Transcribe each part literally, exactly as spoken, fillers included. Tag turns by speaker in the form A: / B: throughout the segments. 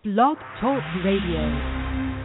A: Blog Talk Radio.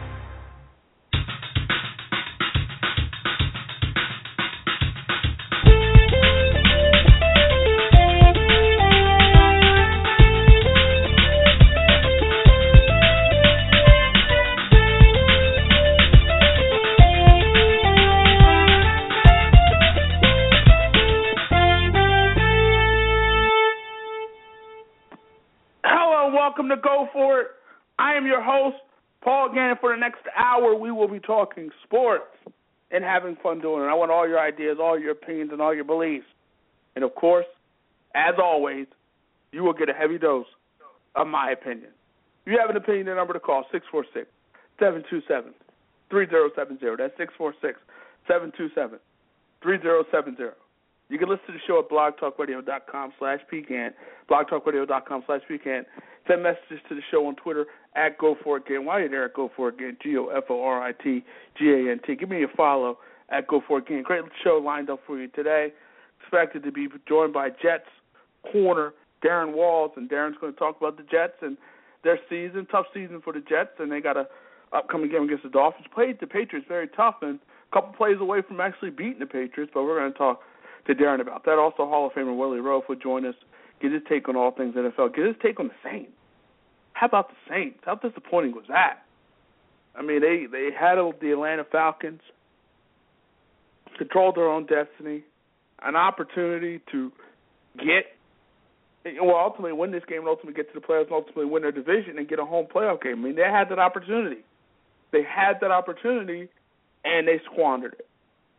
B: Welcome to Go For It. I am your host, Paul Gannon. For the next hour, we will be talking sports and having fun doing it. I want all your ideas, all your opinions, and all your beliefs. And, of course, as always, you will get a heavy dose of my opinion. If you have an opinion, the number to call, six four six, seven two seven, three zero seven zero. That's six four six, seven two seven, three zero seven zero. You can listen to the show at blogtalkradio.com slash pecan, blogtalkradio.com slash pecan. Send messages to the show on Twitter at Go For It Again. While you're there at Go For It Again, G O F O R I T G A N T. Give me a follow at Go For It Again. Great show lined up for you today. Expected to be joined by Jets corner Darren Walls, and Darren's going to talk about the Jets and their season. Tough season for the Jets, and they got a upcoming game against the Dolphins. Played the Patriots very tough, and a couple plays away from actually beating the Patriots, but we're going to talk to Darren about that. Also, Hall of Famer Willie Roaf would join us, get his take on all things N F L, get his take on the Saints. How about the Saints? How disappointing was that? I mean, they, they handled the Atlanta Falcons, controlled their own destiny, an opportunity to get, well, ultimately win this game and ultimately get to the playoffs and ultimately win their division and get a home playoff game. I mean, they had that opportunity. They had that opportunity, and they squandered it.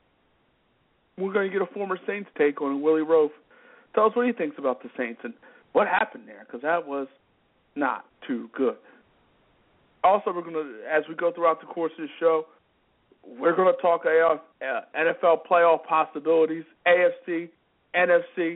B: We're going to get a former Saints take on it, Willie Roaf. Tell us what he thinks about the Saints and what happened there, because that was not too good. Also, we're going to, as we go throughout the course of the show, we're going to talk uh, N F L playoff possibilities, A F C, N F C.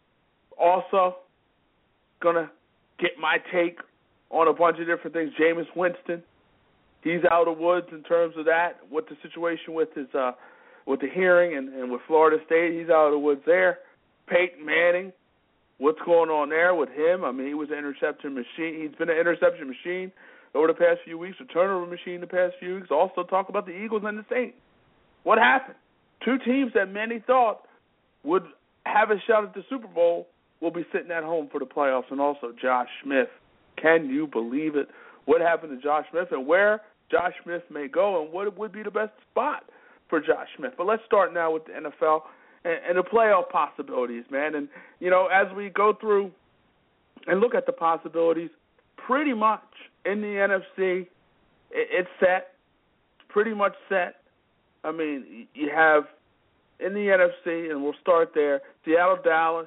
B: Also, going to get my take on a bunch of different things. Jameis Winston, he's out of the woods in terms of that, what the situation with his uh, with the hearing and, and with Florida State, he's out of the woods there. Peyton Manning, what's going on there with him? I mean, he was an interception machine. He's been an interception machine over the past few weeks, a turnover machine the past few weeks. Also talk about the Eagles and the Saints. What happened? Two teams that many thought would have a shot at the Super Bowl will be sitting at home for the playoffs. And also Josh Smith. Can you believe it? What happened to Josh Smith and where Josh Smith may go and what would be the best spot for Josh Smith? But let's start now with the N F L and, and the playoff possibilities, man. And, you know, as we go through and look at the possibilities, pretty much in the N F C, it, it's set. It's pretty much set. I mean, you have in the N F C, and we'll start there, Seattle, Dallas,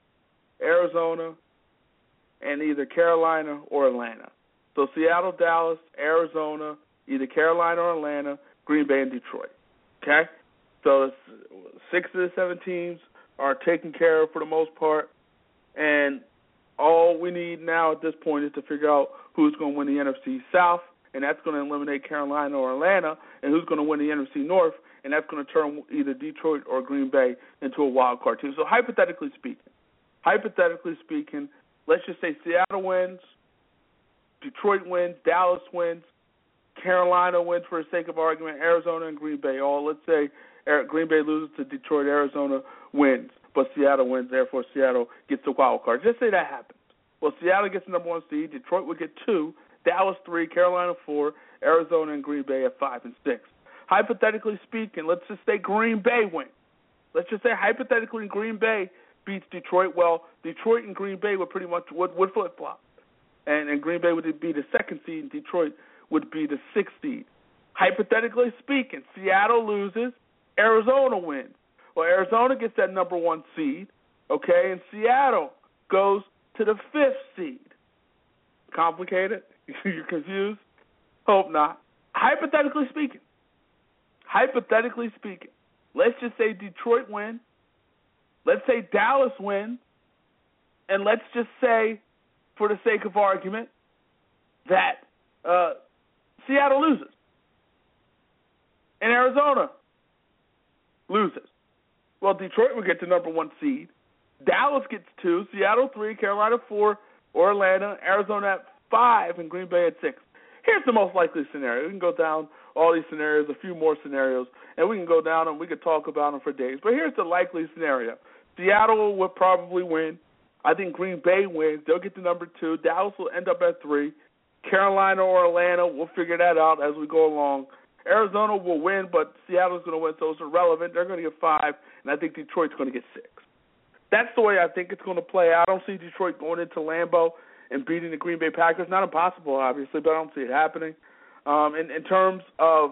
B: Arizona, and either Carolina or Atlanta. So Seattle, Dallas, Arizona, either Carolina or Atlanta, Green Bay and Detroit. Okay? So it's six of the seven teams are taken care of for the most part, and all we need now at this point is to figure out who's going to win the N F C South, and that's going to eliminate Carolina or Atlanta, and who's going to win the N F C North, and that's going to turn either Detroit or Green Bay into a wild card team. So hypothetically speaking, hypothetically speaking, let's just say Seattle wins, Detroit wins, Dallas wins, Carolina wins for the sake of argument, Arizona and Green Bay all. Let's say Green Bay loses to Detroit, Arizona wins, but Seattle wins, therefore Seattle gets the wild card. Just say that happens. Well, Seattle gets the number one seed, Detroit would get two, Dallas three, Carolina four, Arizona and Green Bay at five and six. Hypothetically speaking, let's just say Green Bay wins. Let's just say hypothetically Green Bay beats Detroit. Well, Detroit and Green Bay would pretty much would, would flip-flop. And, and Green Bay would be the second seed, and Detroit would be the sixth seed. Hypothetically speaking, Seattle loses, Arizona wins. Well, Arizona gets that number one seed, okay, and Seattle goes to the fifth seed. Complicated? You're confused? Hope not. Hypothetically speaking, hypothetically speaking, let's just say Detroit wins, let's say Dallas wins, and let's just say, for the sake of argument, that uh, Seattle loses and Arizona loses. Well, Detroit would get the number one seed. Dallas gets two, Seattle three, Carolina four, or Atlanta, Arizona at five and Green Bay at six. Here's the most likely scenario. We can go down all these scenarios, a few more scenarios, and we can go down and we can talk about them for days. But here's the likely scenario. Seattle will probably win. I think Green Bay wins. They'll get to number two. Dallas will end up at three. Carolina or Atlanta, we'll figure that out as we go along. Arizona will win, but Seattle's going to win, so it's irrelevant. They're going to get five, and I think Detroit's going to get six. That's the way I think it's going to play out. I don't see Detroit going into Lambeau and beating the Green Bay Packers. Not impossible, obviously, but I don't see it happening. Um, in, in terms of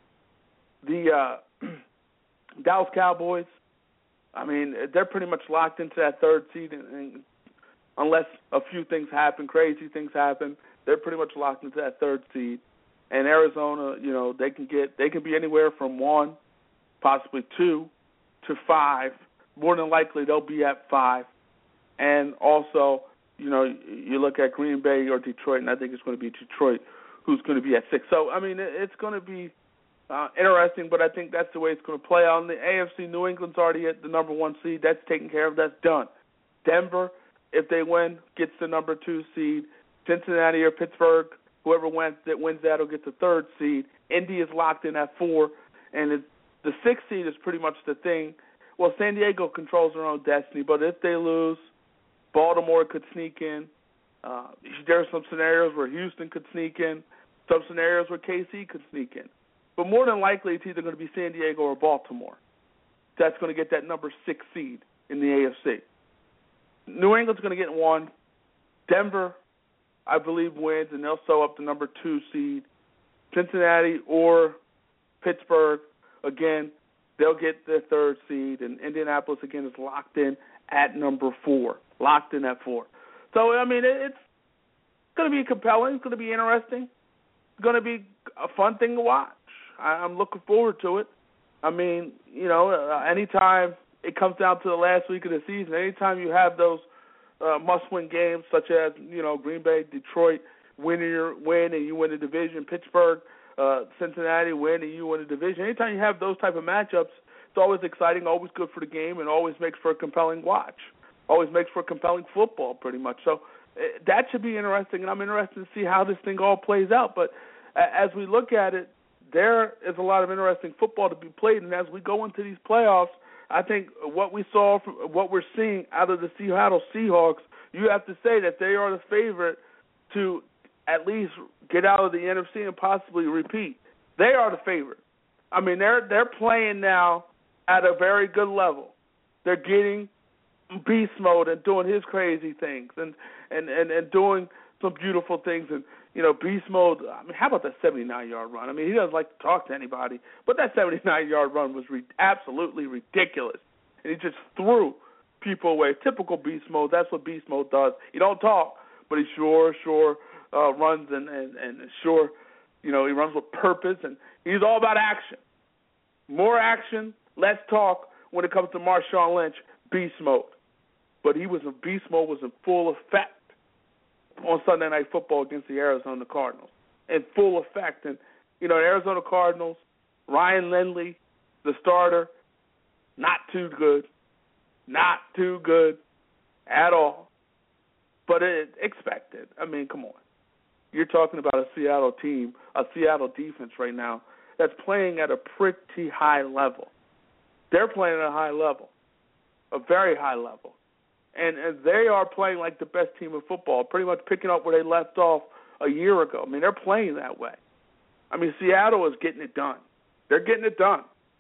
B: the uh, Dallas Cowboys, I mean, they're pretty much locked into that third seed, and, and unless a few things happen, crazy things happen, they're pretty much locked into that third seed. And Arizona, you know, they can get they can be anywhere from one, possibly two, to five. More than likely, they'll be at five. And also, you know, you look at Green Bay or Detroit, and I think it's going to be Detroit who's going to be at six. So, I mean, it's going to be uh, interesting, but I think that's the way it's going to play out. In the A F C, New England's already at the number one seed. That's taken care of. That's done. Denver, if they win, gets the number two seed. Cincinnati or Pittsburgh, whoever wins that wins that will get the third seed. Indy is locked in at four, and it, the sixth seed is pretty much the thing. Well, San Diego controls their own destiny, but if they lose, Baltimore could sneak in. Uh, there are some scenarios where Houston could sneak in, some scenarios where K C could sneak in. But more than likely, it's either going to be San Diego or Baltimore. That's going to get that number six seed in the A F C. New England's going to get one. Denver, I believe, wins, and they'll sew up the number two seed. Cincinnati or Pittsburgh, again, they'll get the third seed. And Indianapolis, again, is locked in at number four, locked in at four. So, I mean, it's going to be compelling. It's going to be interesting. It's going to be a fun thing to watch. I'm looking forward to it. I mean, you know, anytime it comes down to the last week of the season, anytime you have those Uh, must-win games such as, you know, Green Bay, Detroit, win, your, win and you win the division, Pittsburgh, uh, Cincinnati, win and you win the division. Anytime you have those type of matchups, it's always exciting, always good for the game, and always makes for a compelling watch. Always makes for compelling football, pretty much. So uh, that should be interesting, and I'm interested to see how this thing all plays out. But uh, as we look at it, there is a lot of interesting football to be played, and as we go into these playoffs, I think what we saw, from what we're seeing out of the Seattle Seahawks, you have to say that they are the favorite to at least get out of the N F C and possibly repeat. They are the favorite. I mean, they're they're playing now at a very good level. They're getting beast mode and doing his crazy things and, and, and, and doing some beautiful things. And, you know, beast mode, I mean, how about that seventy-nine-yard run? I mean, he doesn't like to talk to anybody, but that seventy-nine-yard run was re- absolutely ridiculous. And he just threw people away. Typical beast mode, that's what beast mode does. He don't talk, but he sure, sure uh, runs and, and, and sure, you know, he runs with purpose, and he's all about action. More action, less talk when it comes to Marshawn Lynch, beast mode. But he was in beast mode, was in full effect on Sunday Night Football against the Arizona Cardinals, in full effect. And, you know, the Arizona Cardinals, Ryan Lindley, the starter, not too good, not too good at all, but it expected. I mean, come on. You're talking about a Seattle team, a Seattle defense right now that's playing at a pretty high level. They're playing at a high level, a very high level. And, and they are playing like the best team in football, pretty much picking up where they left off a year ago. I mean, they're playing that way. I mean, Seattle is getting it done. They're getting it done.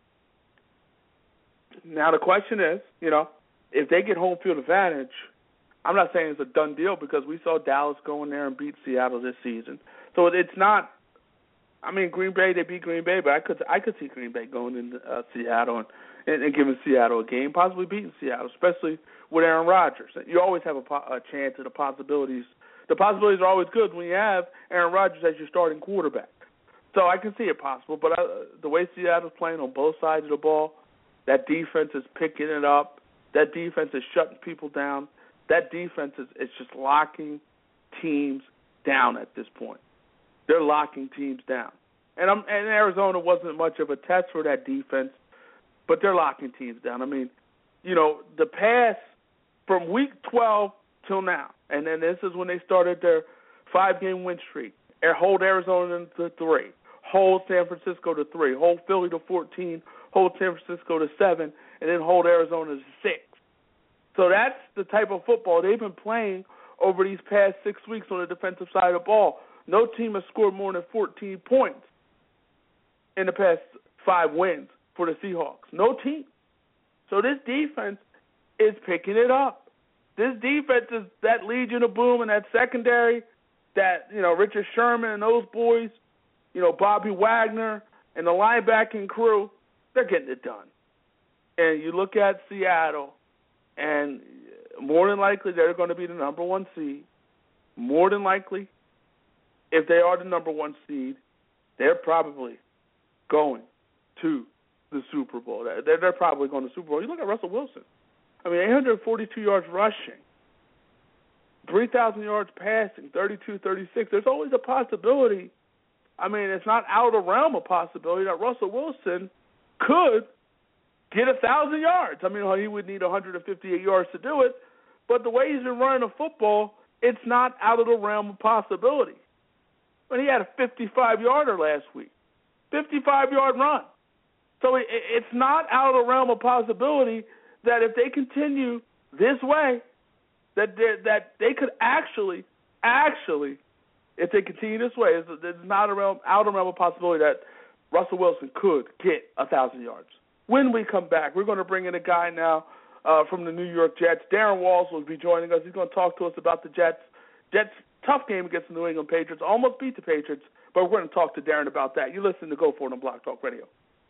B: Now, the question is, you know, if they get home field advantage, I'm not saying it's a done deal because we saw Dallas go in there and beat Seattle this season. So it's not, I mean, Green Bay, they beat Green Bay, but I could I could see Green Bay going into uh, Seattle and, and, and giving Seattle a game, possibly beating Seattle, especially with Aaron Rodgers. You always have a, a chance of the possibilities. The possibilities are always good when you have Aaron Rodgers as your starting quarterback. So I can see it possible, but I, the way Seattle's playing on both sides of the ball, that defense is picking it up. That defense is shutting people down. That defense is, is just locking teams down at this point. They're locking teams down. And, I'm, and Arizona wasn't much of a test for that defense, but they're locking teams down. I mean, you know, the pass from week twelve till now, and then this is when they started their five-game win streak, and hold Arizona to three, hold San Francisco to three, hold Philly to fourteen, hold San Francisco to seven, and then hold Arizona to six. So that's the type of football they've been playing over these past six weeks on the defensive side of the ball. No team has scored more than fourteen points in the past five wins for the Seahawks. No team. So this defense is picking it up. This defense is that Legion of Boom and that secondary, that, you know, Richard Sherman and those boys, you know, Bobby Wagner and the linebacking crew, they're getting it done. And you look at Seattle, and more than likely they're going to be the number one seed. More than likely, if they are the number one seed, they're probably going to the Super Bowl. They're, they're probably going to the Super Bowl. You look at Russell Wilson. I mean, eight hundred forty-two yards rushing, three thousand yards passing, thirty-two thirty-six. There's always a possibility. I mean, it's not out of the realm of possibility that Russell Wilson could get one thousand yards. I mean, he would need one hundred fifty-eight yards to do it, but the way he's been running the football, it's not out of the realm of possibility. But he had a fifty-five-yarder last week, fifty-five-yard run. So it, it's not out of the realm of possibility that if they continue this way, that that they could actually, actually, if they continue this way, it's, it's not a realm, out of the realm of possibility that Russell Wilson could get one thousand yards. When we come back, we're going to bring in a guy now uh, from the New York Jets. Darren Walls will be joining us. He's going to talk to us about the Jets. Jets, tough game against the New England Patriots. Almost beat the Patriots, but we're going to talk to Darren about that. You listen to Go For It on Block Talk Radio.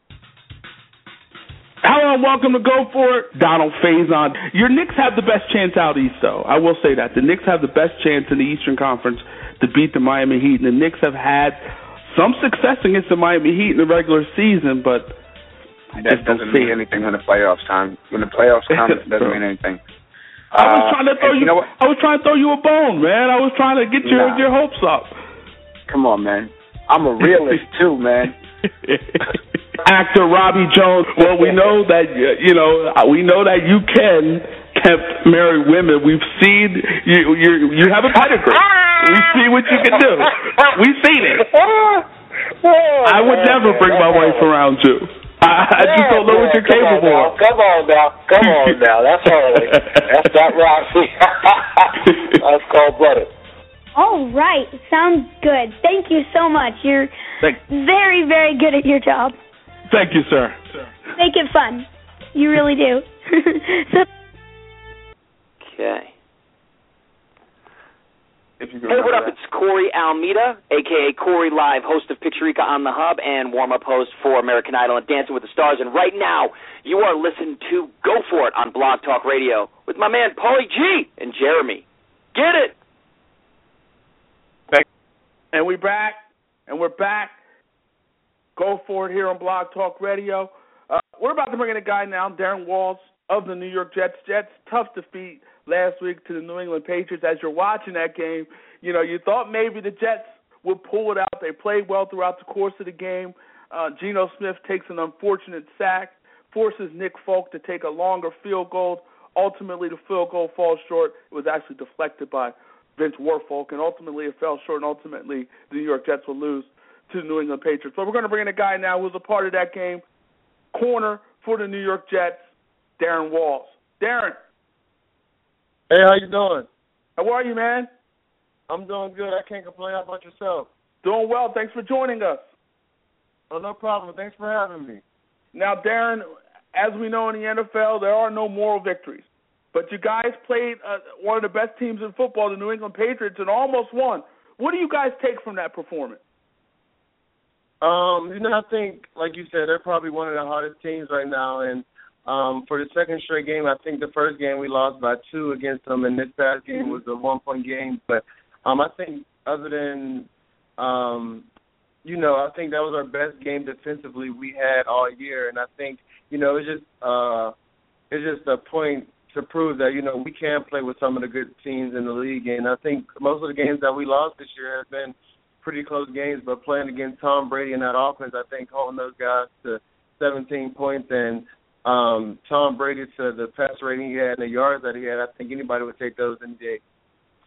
B: Hello and welcome to Go For It. Donald Faison. Your Knicks have the best chance out east, though. I will say that. The Knicks have the best chance in the Eastern Conference to beat the Miami Heat, and the Knicks have had some success against the Miami Heat in the regular season, but
C: that doesn't mean anything when the playoffs time. When the playoffs come, it doesn't mean anything.
B: I was trying to throw you.
C: you know
B: I was trying to throw you a bone, man. I was trying to get your
C: nah.
B: your hopes up.
C: Come on, man. I'm a realist too, man.
B: Actor Robbie Jones. Well, we know that you know. We know that you can tempt married women. We've seen you. You you have a pedigree. We see what you can do. We've seen it. I would never bring my wife around you. I, I just don't know what you're capable of.
D: Come on now. Come on now. That's early. That's not Roxy. That's cold-blooded.
E: All right. Sounds good. Thank you so much. You're
B: Thank-
E: very, very good at your job.
B: Thank you, sir.
E: Make it fun. You really do. so-
D: okay.
C: If you can
D: Hey, what up?
C: that.
D: It's Corey Almeida, a k a. Corey Live, host of Picturica on the Hub and warm-up host for American Idol and Dancing with the Stars. And right now, you are listening to Go For It on Blog Talk Radio with my man Paulie G and Jeremy. Get it!
B: And we're back, and we're back. Go For It here on Blog Talk Radio. Uh, we're about to bring in a guy now, Darren Walls of the New York Jets. Jets, tough defeat last week to the New England Patriots. As you're watching that game, you know, you thought maybe the Jets would pull it out. They played well throughout the course of the game. Uh, Geno Smith takes an unfortunate sack, forces Nick Folk to take a longer field goal. Ultimately, the field goal falls short. It was actually deflected by Vince Warfolk, and ultimately it fell short, and ultimately the New York Jets will lose to the New England Patriots. But we're going to bring in a guy now who's a part of that game, corner for the New York Jets, Darren Walls. Darren.
F: Hey, how you doing?
B: How are you, man?
F: I'm doing good. I can't complain. How about yourself?
B: Doing well. Thanks for joining us.
F: Oh, no problem. Thanks for having me.
B: Now, Darren, as we know in the N F L, there are no moral victories. But you guys played uh, one of the best teams in football, the New England Patriots, and almost won. What do you guys take from that performance?
F: Um, you know, I think, like you said, they're probably one of the hardest teams right now. And um, for the second straight game, I think the first game we lost by two against them, and this past game was a one-point game. But um, I think other than, um, you know, I think that was our best game defensively we had all year. And I think, you know, it's just uh, it's just a point to prove that, you know, we can play with some of the good teams in the league. And I think most of the games that we lost this year have been pretty close games, but playing against Tom Brady and that offense, I think holding those guys to seventeen points and um, Tom Brady to the pass rating he had and the yards that he had, I think anybody would take those any day.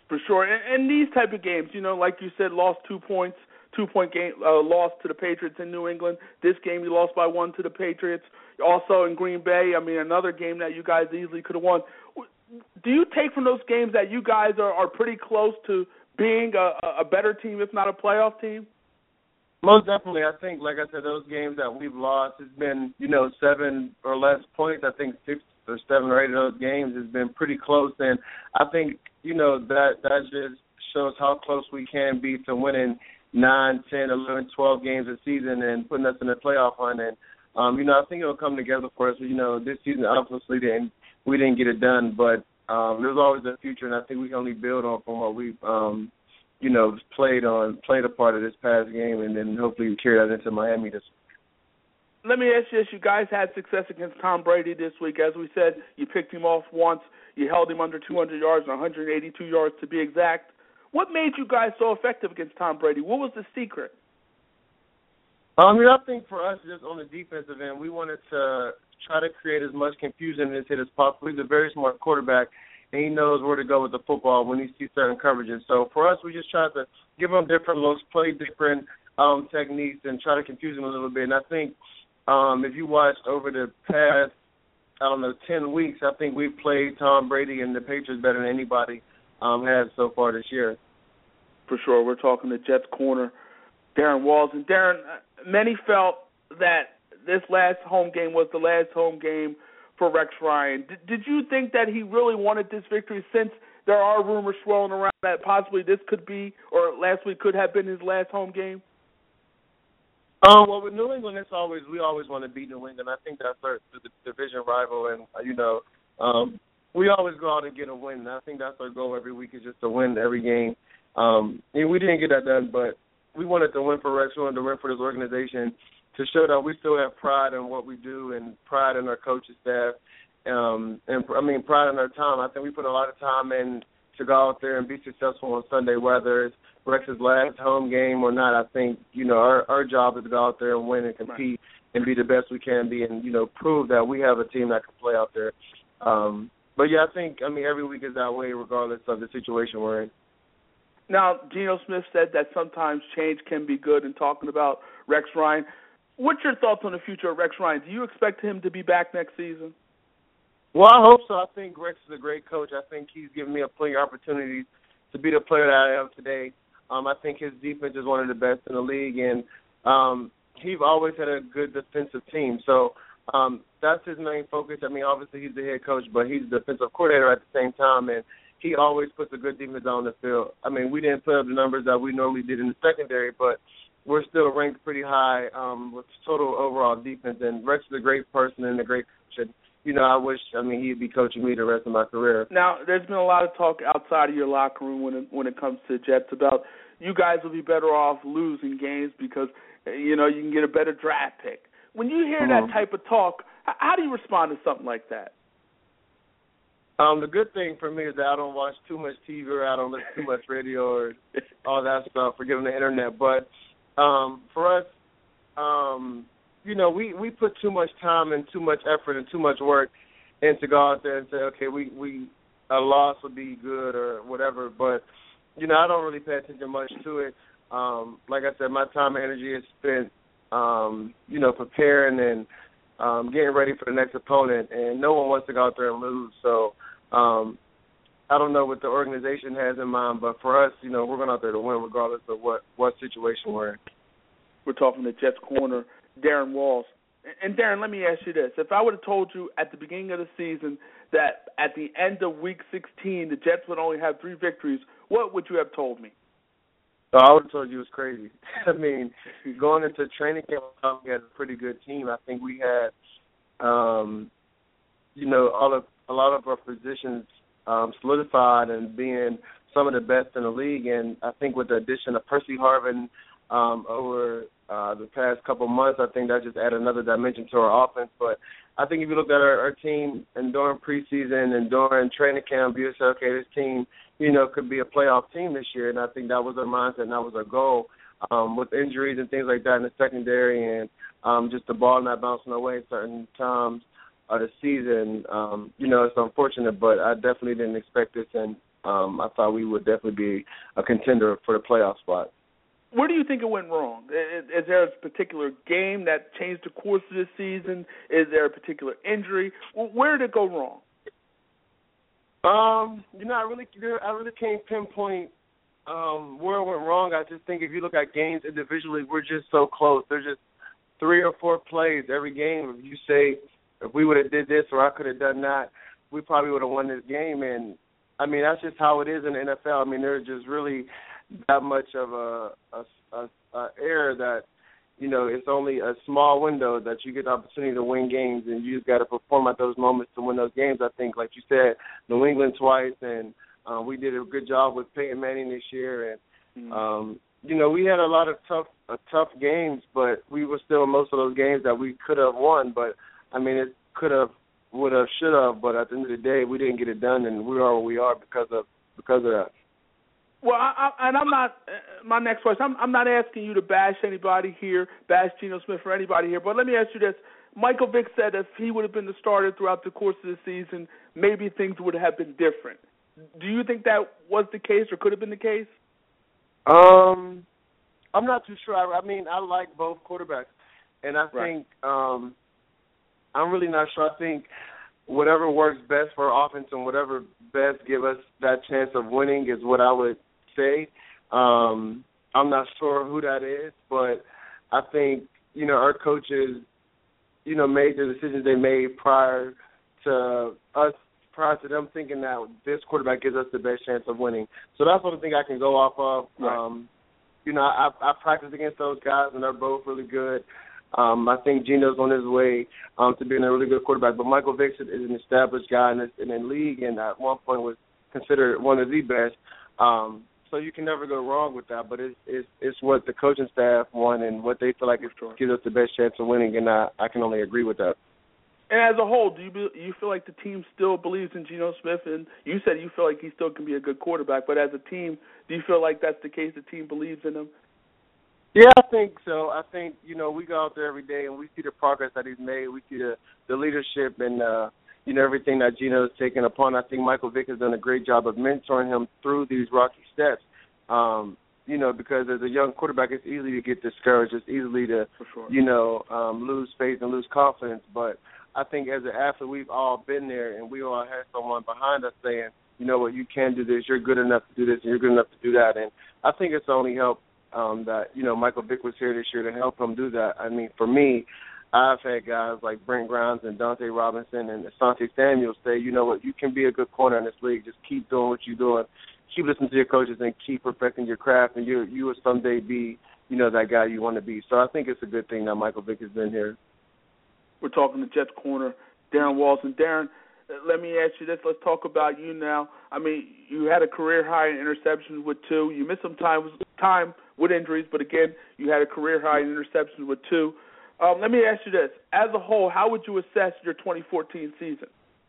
B: For sure. And, and these type of games, you know, like you said, lost two points, two-point game, uh, loss to the Patriots in New England. This game you lost by one to the Patriots. Also in Green Bay, I mean, another game that you guys easily could have won. Do you take from those games that you guys are, are pretty close to being a, a better team, if not a playoff team?
F: Most definitely. I think, like I said, those games that we've lost has been, you know, seven or less points. I think six or seven or eight of those games has been pretty close. And I think, you know, that, that just shows how close we can be to winning nine, ten, eleven, twelve games a season and putting us in the playoff hunt. And, um, you know, I think it'll come together for us. You know, this season, obviously, didn't, we didn't get it done, but um, there's always a future, and I think we can only build on from what we've, um, you know, played on, played a part of this past game, and then hopefully we carry that into Miami this week.
B: Let me ask you this. You guys had success against Tom Brady this week. As we said, you picked him off once. You held him under two hundred yards, one hundred eighty-two yards to be exact. What made you guys so effective against Tom Brady? What was the secret?
F: I mean, I think for us, just on the defensive end, we wanted to try to create as much confusion in his hit as possible. He's a very smart quarterback, and he knows where to go with the football when he sees certain coverages. So for us, we just tried to give him different looks, play different um, techniques, and try to confuse him a little bit. And I think um, if you watched over the past, I don't know, ten weeks, I think we've played Tom Brady and the Patriots better than anybody um, has so far this year.
B: For sure. We're talking to Jets corner Darren Walls. And, Darren, many felt that this last home game was the last home game for Rex Ryan. Did, did you think that he really wanted this victory, since there are rumors swirling around that possibly this could be, or last week could have been, his last home game?
F: Um, well, with New England, it's always we always want to beat New England. I think that's our the division rival, and you know, um, we always go out and get a win. I think that's our goal every week, is just to win every game. Um, and we didn't get that done, but we wanted to win for Rex. We wanted to win for this organization, to show that we still have pride in what we do and pride in our coaching staff, um, and I mean pride in our time. I think we put a lot of time in to go out there and be successful on Sunday, whether it's Rex's last home game or not. I think, you know, our, our job is to go out there and win and compete and be the best we can be, and, you know, prove that we have a team that can play out there. Um, but, yeah, I think, I mean, every week is that way regardless of the situation we're in.
B: Now, Geno Smith said that sometimes change can be good, in talking about Rex Ryan. What's your thoughts on the future of Rex Ryan? Do you expect him to be back next season?
F: Well, I hope so. I think Rex is a great coach. I think he's given me a plenty of opportunities to be the player that I am today. Um, I think his defense is one of the best in the league, and um, he's always had a good defensive team. So um, that's his main focus. I mean, obviously he's the head coach, but he's the defensive coordinator at the same time, and he always puts a good defense on the field. I mean, we didn't put up the numbers that we normally did in the secondary, but we're still ranked pretty high um, with total overall defense. And Rex is a great person and a great coach. And, you know, I wish, I mean, he'd be coaching me the rest of my career.
B: Now, there's been a lot of talk outside of your locker room when it, when it comes to Jets about you guys will be better off losing games because, you know, you can get a better draft pick. When you hear mm-hmm. that type of talk, how do you respond to something like that?
F: Um, the good thing for me is that I don't watch too much T V or I don't listen to too much radio or all that stuff, forgetting the internet. But um, for us, um, you know, we, we put too much time and too much effort and too much work into go out there and say, okay, we, we a loss would be good or whatever. But, you know, I don't really pay attention much to it. Um, like I said, my time and energy is spent, um, you know, preparing and um, getting ready for the next opponent. And no one wants to go out there and lose. So, Um, I don't know what the organization has in mind, but for us, you know, we're going out there to win regardless of what, what situation we're in. We're
B: talking to Jets corner Darren Walls. And, Darren, let me ask you this. If I would have told you at the beginning of the season that at the end of Week sixteen the Jets would only have three victories, what would you have told me?
F: Oh, I would have told you it was crazy. I mean, going into training camp, we had a pretty good team. I think we had, um, you know, all of a lot of our positions um, solidified and being some of the best in the league. And I think with the addition of Percy Harvin um, over uh, the past couple months, I think that just added another dimension to our offense. But I think if you look at our, our team and during preseason and during training camp, you say, okay, this team, you know, could be a playoff team this year. And I think that was our mindset and that was our goal. Um, with injuries and things like that in the secondary and um, just the ball not bouncing away certain times of the season, um, you know, it's unfortunate, but I definitely didn't expect this. And um, I thought we would definitely be a contender for the playoff spot.
B: Where do you think it went wrong? Is, is there a particular game that changed the course of this season? Is there a particular injury? Where did it go wrong?
F: Um, you know, I really, I really can't pinpoint um, where it went wrong. I just think if you look at games individually, we're just so close. There's just three or four plays every game. If you say, if we would have did this or I could have done that, we probably would have won this game. And I mean, that's just how it is in the N F L. I mean, there's just really that much of a, a, a, a error that, you know, it's only a small window that you get the opportunity to win games, and you just got to perform at those moments to win those games. I think, like you said, New England twice, and uh, we did a good job with Peyton Manning this year. And, mm-hmm. um, you know, we had a lot of tough uh, tough games, but we were still in most of those games that we could have won. But, I mean, it could have, would have, should have, but at the end of the day, we didn't get it done, and we are where we are because of because of that.
B: Well, I, I, and I'm not, uh, my next question, I'm, I'm not asking you to bash anybody here, bash Geno Smith or anybody here, but let me ask you this. Michael Vick said if he would have been the starter throughout the course of the season, maybe things would have been different. Do you think that was the case or could have been the case?
F: Um, I'm not too sure. I, I mean, I like both quarterbacks, and I
B: right.
F: think um, I'm really not sure. I think whatever works best for our offense and whatever best give us that chance of winning is what I would say. Um, I'm not sure who that is, but I think, you know, our coaches, you know, made the decisions they made prior to us, prior to them thinking that this quarterback gives us the best chance of winning. So that's one thing I can go off of.
B: Right.
F: Um, you know, I, I practiced against those guys, and they're both really good. Um, I think Geno's on his way um, to being a really good quarterback, but Michael Vick is an established guy in, this, in the league, and at one point was considered one of the best. Um, so you can never go wrong with that. But it's it's, it's what the coaching staff want and what they feel like it gives us the best chance of winning, and I, I can only agree with that.
B: And as a whole, do you be, you feel like the team still believes in Geno Smith? And you said you feel like he still can be a good quarterback, but as a team, do you feel like that's the case? The team believes in him?
F: Yeah, I think so. I think, you know, we go out there every day and we see the progress that he's made. We see the, the leadership and, uh, you know, everything that Geno has taken upon. I think Michael Vick has done a great job of mentoring him through these rocky steps. Um, you know, because as a young quarterback, it's easy to get discouraged. It's easy to,
B: sure.
F: you know, um, lose faith and lose confidence. But I think as an athlete, we've all been there, and we all had someone behind us saying, you know what, you can do this. You're good enough to do this, and you're good enough to do that. And I think it's only helped um, that, you know, Michael Vick was here this year to help him do that. I mean, for me, I've had guys like Brent Grimes and Dante Robinson and Asante Samuel say, you know what, you can be a good corner in this league. Just keep doing what you're doing. Keep listening to your coaches and keep perfecting your craft, and you you will someday be, you know, that guy you want to be. So I think it's a good thing that Michael Vick has been here.
B: We're talking to Jets corner Darren Walls. And Darren, let me ask you this. Let's talk about you now. I mean, you had a career high in interceptions with two. You missed some time time with injuries, but again, you had a career high in interceptions with two. Um, let me ask you this. As a whole, how would you assess your twenty fourteen season?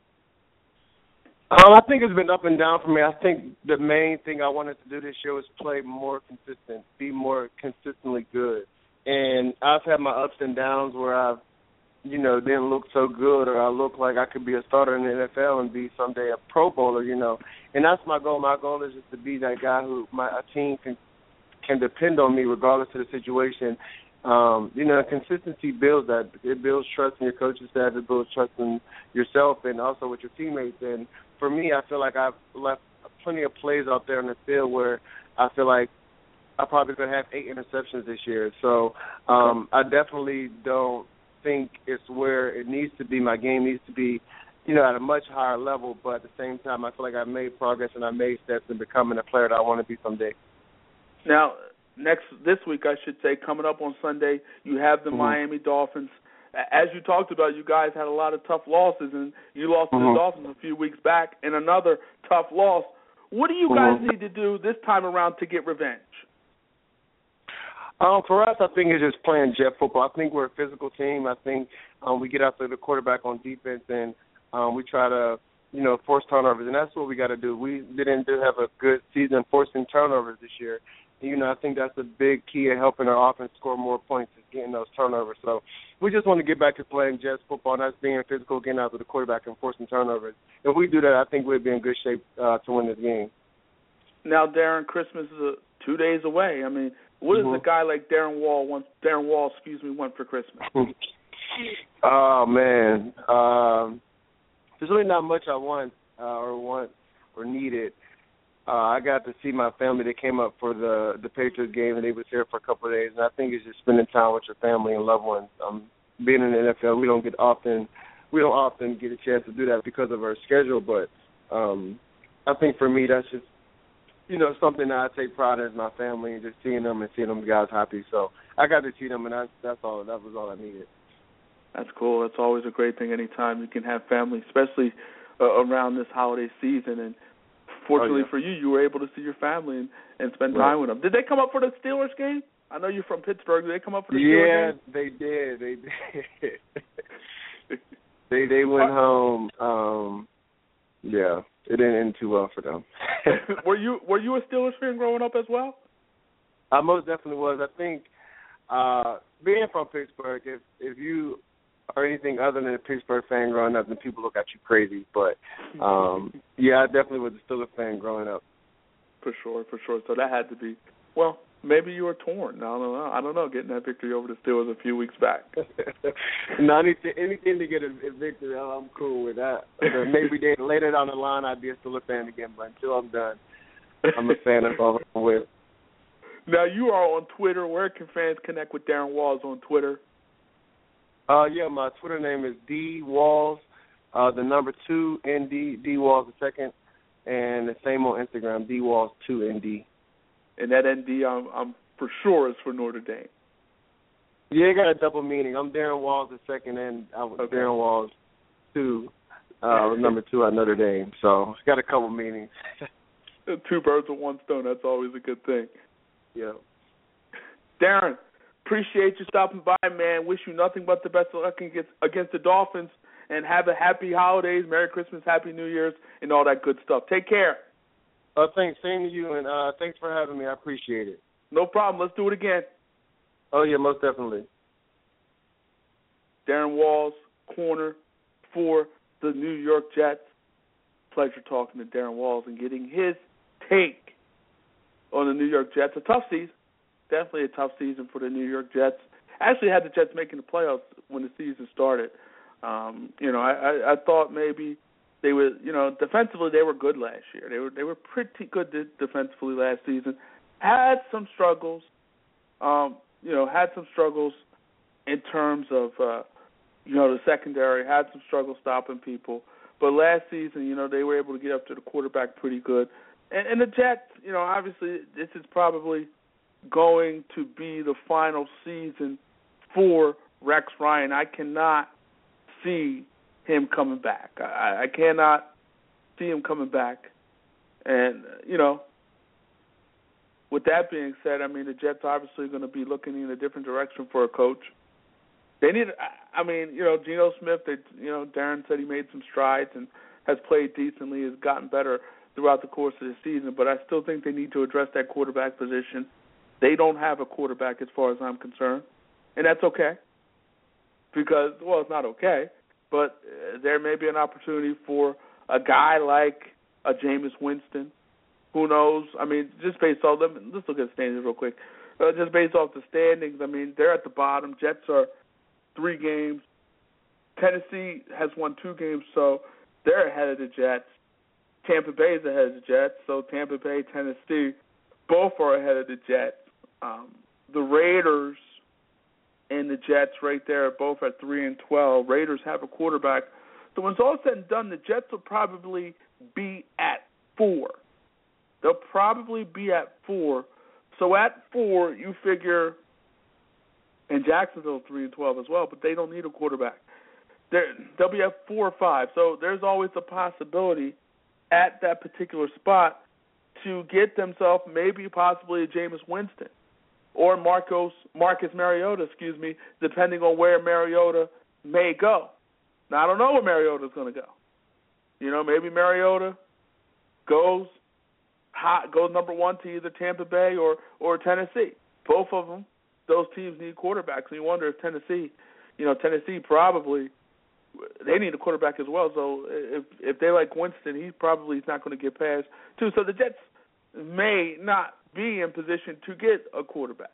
F: Um, I think it's been up and down for me. I think the main thing I wanted to do this year was play more consistent, be more consistently good. And I've had my ups and downs where I've, you know, didn't look so good, or I look like I could be a starter in the N F L and be someday a Pro Bowler, you know. And that's my goal. My goal is just to be that guy who my a team can can depend on me regardless of the situation. Um, you know, consistency builds that. It builds trust in your coaching staff. It builds trust in yourself and also with your teammates. And for me, I feel like I've left plenty of plays out there in the field where I feel like I probably could have eight interceptions this year. So um, I definitely don't think it's where it needs to be. My game needs to be, you know, at a much higher level. But at the same time, I feel like I've made progress and I made steps in becoming a player that I want to be someday.
B: Now, next this week, I should say, coming up on Sunday, you have the mm-hmm. Miami Dolphins. As you talked about, you guys had a lot of tough losses, and you lost mm-hmm. to the Dolphins a few weeks back in another tough loss. What do you guys mm-hmm. need to do this time around to get revenge?
F: Um, for us, I think it's just playing jet football. I think we're a physical team. I think um, we get after the quarterback on defense, and um, we try to, you know, force turnovers, and that's what we got to do. We didn't do have a good season forcing turnovers this year. You know, I think that's a big key in helping our offense score more points is getting those turnovers. So we just want to get back to playing Jets football, and that's being physical, getting out of the quarterback and forcing turnovers. If we do that, I think we'll be in good shape uh, to win this game.
B: now, Darren, Christmas is uh, two days away. I mean, what does
F: mm-hmm.
B: a guy like Darren Wall want? Darren Wall, excuse me, want for Christmas?
F: Oh man, um, there's really not much I want uh, or want or needed. Uh, I got to see my family. They came up for the the Patriots game, and they was here for a couple of days. And I think it's just spending time with your family and loved ones. Um, being in the N F L, we don't get often we don't often get a chance to do that because of our schedule. But um, I think for me, that's just you know something that I take pride in is my family and just seeing them and seeing them guys happy. So I got to see them, and that's that's all. That was all I needed.
B: That's cool. That's always a great thing. Anytime you can have family, especially uh, around this holiday season. And fortunately
F: oh, yeah.
B: for you, you were able to see your family and, and spend
F: right.
B: time with them. Did they come up for the Steelers game? I know you're from Pittsburgh. Did they come up for the Steelers
F: yeah,
B: game?
F: Yeah, they did. They did. they they went home. Um, yeah, it didn't end too well for them.
B: were you Were you a Steelers fan growing up as well?
F: I most definitely was. I think uh, being from Pittsburgh, if if you or anything other than a Pittsburgh fan growing up, then people look at you crazy. But, um, yeah, I definitely was a Steelers fan growing up.
B: For sure, for sure. So that had to be, well, maybe you were torn. I don't know. I don't know, getting that victory over the Steelers a few weeks back.
F: no, anything, anything to get a, a victory, I'm cool with that. Maybe they, later down the line I'd be a Steelers fan again, but until I'm done, I'm a fan. That's all I'm with.
B: Now, you are on Twitter. Where can fans connect with Darren Walls on Twitter?
F: Uh, yeah, my Twitter name is D Walls, uh, the number two N D, D Walls the second, and the same on Instagram, D Walls two N D.
B: And that N D, I'm, I'm for sure is for Notre Dame.
F: Yeah, it got a double meaning. I'm Darren Walls the second, and I was okay. Darren Walls two, uh, number two at Notre Dame. So it's got a couple meanings.
B: Two birds with one stone. That's always a good thing.
F: Yeah.
B: Darren, appreciate you stopping by, man. Wish you nothing but the best of luck against, against the Dolphins, and have a happy holidays, Merry Christmas, Happy New Year's, and all that good stuff. Take care.
F: Uh, thanks. Same to you, and uh, thanks for having me. I appreciate it.
B: No problem. Let's do it again.
F: Oh, yeah, most definitely.
B: Darren Walls, corner for the New York Jets. Pleasure talking to Darren Walls and getting his take on the New York Jets. A tough season. Definitely a tough season for the New York Jets. I actually had the Jets making the playoffs when the season started. Um, you know, I, I, I thought maybe they were, you know, defensively they were good last year. They were they were pretty good defensively last season. Had some struggles, um, you know, had some struggles in terms of, uh, you know, the secondary. Had some struggles stopping people. But last season, you know, they were able to get up to the quarterback pretty good. And, and the Jets, you know, obviously this is probably going to be the final season for Rex Ryan. I cannot see him coming back. I, I cannot see him coming back. And, you know, with that being said, I mean, the Jets obviously are going to be looking in a different direction for a coach. They need, I mean, you know, Geno Smith, they, you know, Darren said he made some strides and has played decently, has gotten better throughout the course of the season, but I still think they need to address that quarterback position. They don't have a quarterback as far as I'm concerned, and that's okay because, well, it's not okay, but uh, there may be an opportunity for a guy like a Jameis Winston. Who knows? I mean, just based off them, let's look at the standings real quick. Uh, just based off the standings, I mean, they're at the bottom. Jets are three games. Tennessee has won two games, so they're ahead of the Jets. Tampa Bay is ahead of the Jets, so Tampa Bay, Tennessee, both are ahead of the Jets. Um, the Raiders and the Jets right there are both at three and twelve. Raiders have a quarterback. So when it's all said and done, the Jets will probably be at four. They'll probably be at four. So at four, you figure, and Jacksonville three and twelve as well, but they don't need a quarterback. They're, they'll be at four or five. So there's always a possibility at that particular spot to get themselves maybe possibly a Jameis Winston or Marcos Marcus Mariota, excuse me, depending on where Mariota may go. Now, I don't know where Mariota's going to go. You know, maybe Mariota goes hot, goes number one to either Tampa Bay or, or Tennessee. Both of them, those teams need quarterbacks. And you wonder if Tennessee, you know, Tennessee probably, they need a quarterback as well. So if if they like Winston, he probably is not going to get past too. So the Jets may not be in position to get a quarterback.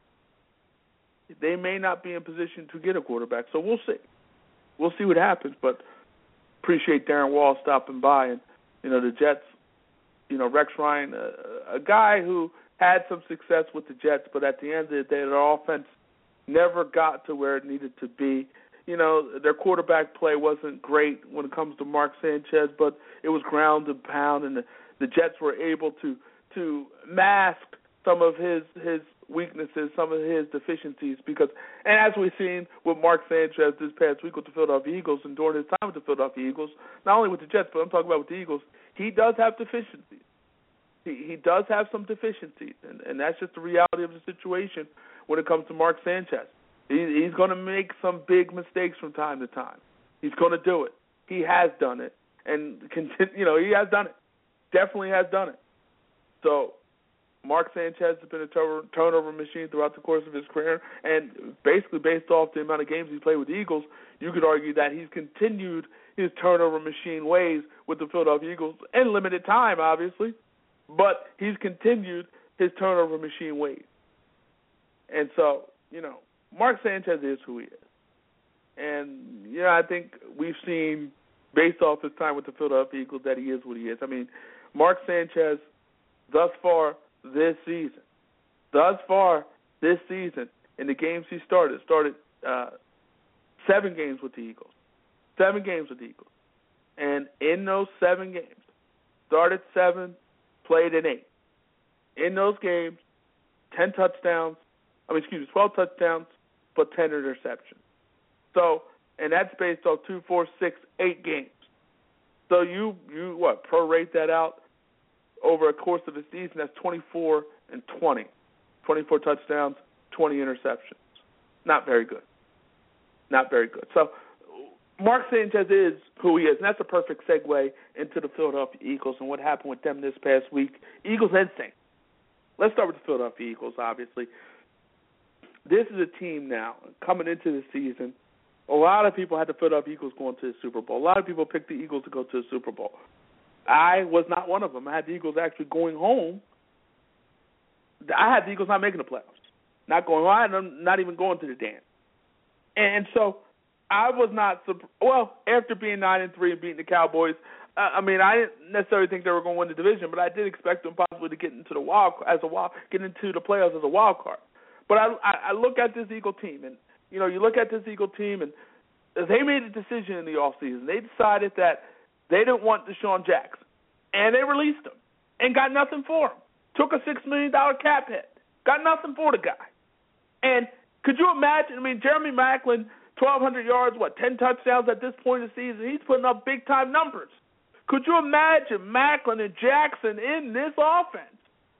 B: They may not be in position to get a quarterback, so we'll see. We'll see what happens, but appreciate Darren Wall stopping by. And, you know, the Jets, you know, Rex Ryan, a, a guy who had some success with the Jets, but at the end of the day, their offense never got to where it needed to be. You know, their quarterback play wasn't great when it comes to Mark Sanchez, but it was ground and pound, and the, the Jets were able to to mask some of his his weaknesses, some of his deficiencies, because, and as we've seen with Mark Sanchez this past week with the Philadelphia Eagles and during his time with the Philadelphia Eagles, not only with the Jets, but I'm talking about with the Eagles, he does have deficiencies. He, he does have some deficiencies, and, and that's just the reality of the situation when it comes to Mark Sanchez. He, he's going to make some big mistakes from time to time. He's going to do it. He has done it, and continue, you know, he has done it. Definitely has done it. So Mark Sanchez has been a tur- turnover machine throughout the course of his career, and basically based off the amount of games he's played with the Eagles, you could argue that he's continued his turnover machine ways with the Philadelphia Eagles in limited time, obviously, but he's continued his turnover machine ways. And so, you know, Mark Sanchez is who he is. And, you know, I think we've seen, based off his time with the Philadelphia Eagles, that he is what he is. I mean, Mark Sanchez, thus far this season, thus far this season, in the games he started, started uh, seven games with the Eagles. Seven games with the Eagles. And in those seven games, started seven, played in eight. In those games, ten touchdowns, I mean, excuse me, twelve touchdowns, but ten interceptions. So, and that's based on two, four, six, eight games. So you, you what, prorate that out over a course of a season, that's twenty-four and twenty. twenty-four touchdowns, twenty interceptions. Not very good. Not very good. So Mark Sanchez is who he is, and that's a perfect segue into the Philadelphia Eagles and what happened with them this past week. Eagles and Saints. Let's start with the Philadelphia Eagles, obviously. This is a team now, coming into the season, a lot of people had the Philadelphia Eagles going to the Super Bowl. A lot of people picked the Eagles to go to the Super Bowl. I was not one of them. I had the Eagles actually going home. I had the Eagles not making the playoffs. Not going home. I had them not even going to the dance. And so I was not – well, after being nine and three and beating the Cowboys, uh, I mean, I didn't necessarily think they were going to win the division, but I did expect them possibly to get into the wild as a wild, get into the playoffs as a wild card. But I, I look at this Eagle team, and, you know, you look at this Eagle team, and they made a decision in the offseason. They decided that they didn't want Deshaun Jackson, and they released him and got nothing for him. Took a six million dollars cap hit. Got nothing for the guy. And could you imagine, I mean, Jeremy Maclin, twelve hundred yards, what, ten touchdowns at this point of the season. He's putting up big-time numbers. Could you imagine Maclin and Jackson in this offense?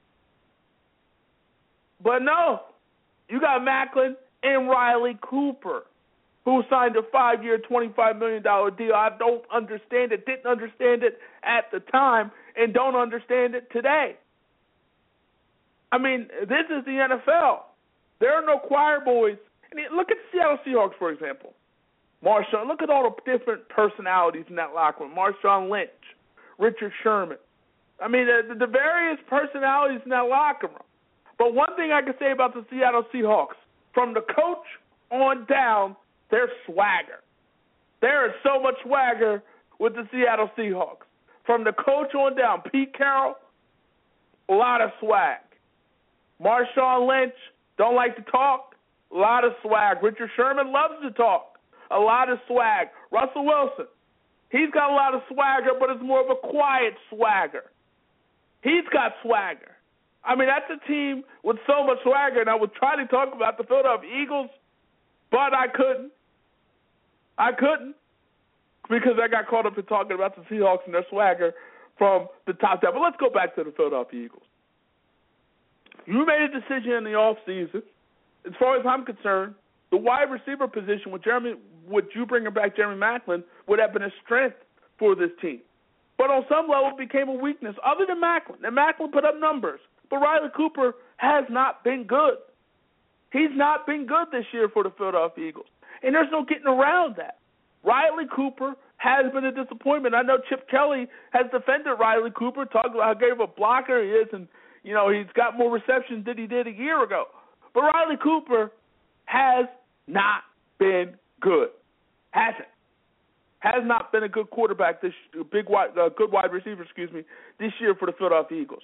B: But no. You got Maclin and Riley Cooper, who signed a five-year, twenty-five million dollars deal. I don't understand it, didn't understand it at the time, and don't understand it today. I mean, this is the N F L. There are no choir boys. I mean, look at the Seattle Seahawks, for example. Marshawn, look at all the different personalities in that locker room. Marshawn Lynch, Richard Sherman. I mean, the, the various personalities in that locker room. But one thing I can say about the Seattle Seahawks, from the coach on down, their swagger. There is so much swagger with the Seattle Seahawks. From the coach on down, Pete Carroll, a lot of swag. Marshawn Lynch, don't like to talk, a lot of swag. Richard Sherman loves to talk, a lot of swag. Russell Wilson, he's got a lot of swagger, but it's more of a quiet swagger. He's got swagger. I mean, that's a team with so much swagger, and I was trying to talk about the Philadelphia Eagles, but I couldn't. I couldn't because I got caught up in talking about the Seahawks and their swagger from the top down. But let's go back to the Philadelphia Eagles. You made a decision in the offseason. As far as I'm concerned, the wide receiver position with Jeremy, with you bringing back Jeremy Maclin, would have been a strength for this team. But on some level, it became a weakness other than Maclin. And Maclin put up numbers. But Riley Cooper has not been good. He's not been good this year for the Philadelphia Eagles. And there's no getting around that. Riley Cooper has been a disappointment. I know Chip Kelly has defended Riley Cooper, talked about how great of a blocker he is, and, you know, he's got more receptions than he did a year ago. But Riley Cooper has not been good. Hasn't. Has not been a good quarterback this big wide, uh, good wide receiver, excuse me, this year for the Philadelphia Eagles.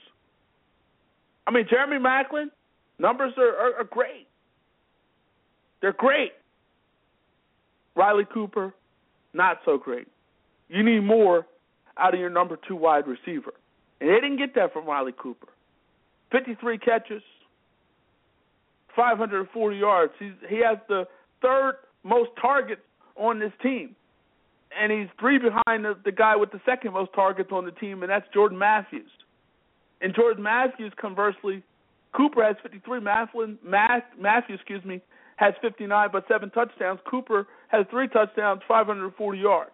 B: I mean, Jeremy Maclin, numbers are, are, are great. They're great. Riley Cooper, not so great. You need more out of your number two wide receiver. And they didn't get that from Riley Cooper. fifty-three catches, five hundred forty yards. He's, he has the third most targets on this team. And he's three behind the, the guy with the second most targets on the team, and that's Jordan Matthews. And Jordan Matthews, conversely, Cooper has fifty-three. Mathlin, Math, Matthews, excuse me, has fifty-nine, but seven touchdowns. Cooper has three touchdowns, five hundred forty yards.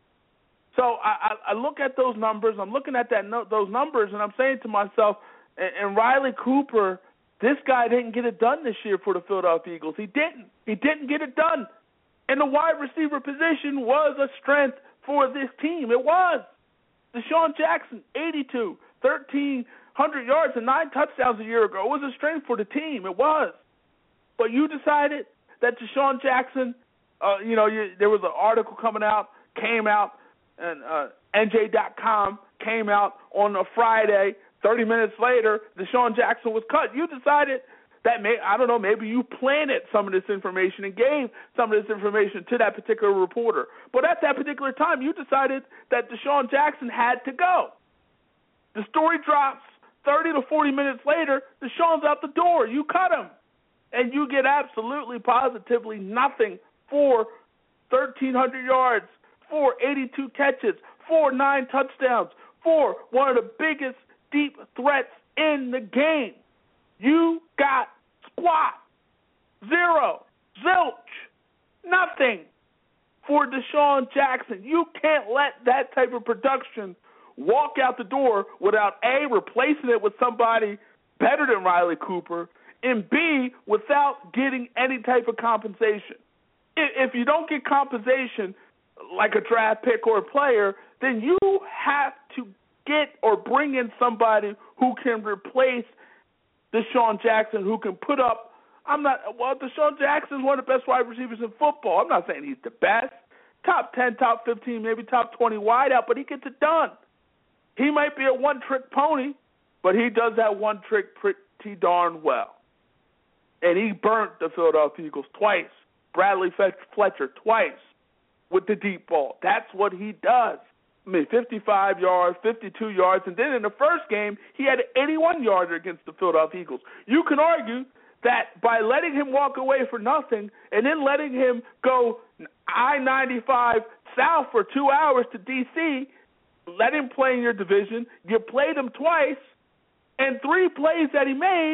B: So I, I, I look at those numbers. I'm looking at that no, those numbers, and I'm saying to myself, and, and Riley Cooper, this guy didn't get it done this year for the Philadelphia Eagles. He didn't. He didn't get it done. And the wide receiver position was a strength for this team. It was. Deshaun Jackson, eighty-two, thirteen hundred yards and nine touchdowns a year ago. It was a strength for the team. It was. But you decided that Deshaun Jackson, uh, you know, you, there was an article coming out, came out, and uh, N J dot com came out on a Friday. thirty minutes later, Deshaun Jackson was cut. You decided that, may, I don't know, maybe you planted some of this information and gave some of this information to that particular reporter. But at that particular time, you decided that Deshaun Jackson had to go. The story drops thirty to forty minutes later, Deshaun's out the door. You cut him. And you get absolutely, positively nothing for thirteen hundred yards, for eighty-two catches, for nine touchdowns, for one of the biggest deep threats in the game. You got squat, zero, zilch, nothing for Deshaun Jackson. You can't let that type of production walk out the door without, A, replacing it with somebody better than Riley Cooper, and B, without getting any type of compensation. If you don't get compensation like a draft pick or a player, then you have to get or bring in somebody who can replace Deshaun Jackson, who can put up, I'm not, well, Deshaun Jackson is one of the best wide receivers in football. I'm not saying he's the best. Top ten, top fifteen, maybe top twenty wideout, but he gets it done. He might be a one-trick pony, but he does that one trick pretty darn well. And he burnt the Philadelphia Eagles twice. Bradley Fletcher twice with the deep ball. That's what he does. I mean, fifty-five yards, fifty-two yards, and then in the first game, he had an eighty-one yarder against the Philadelphia Eagles. You can argue that by letting him walk away for nothing and then letting him go I ninety-five south for two hours to D C, let him play in your division, you played him twice, and three plays that he made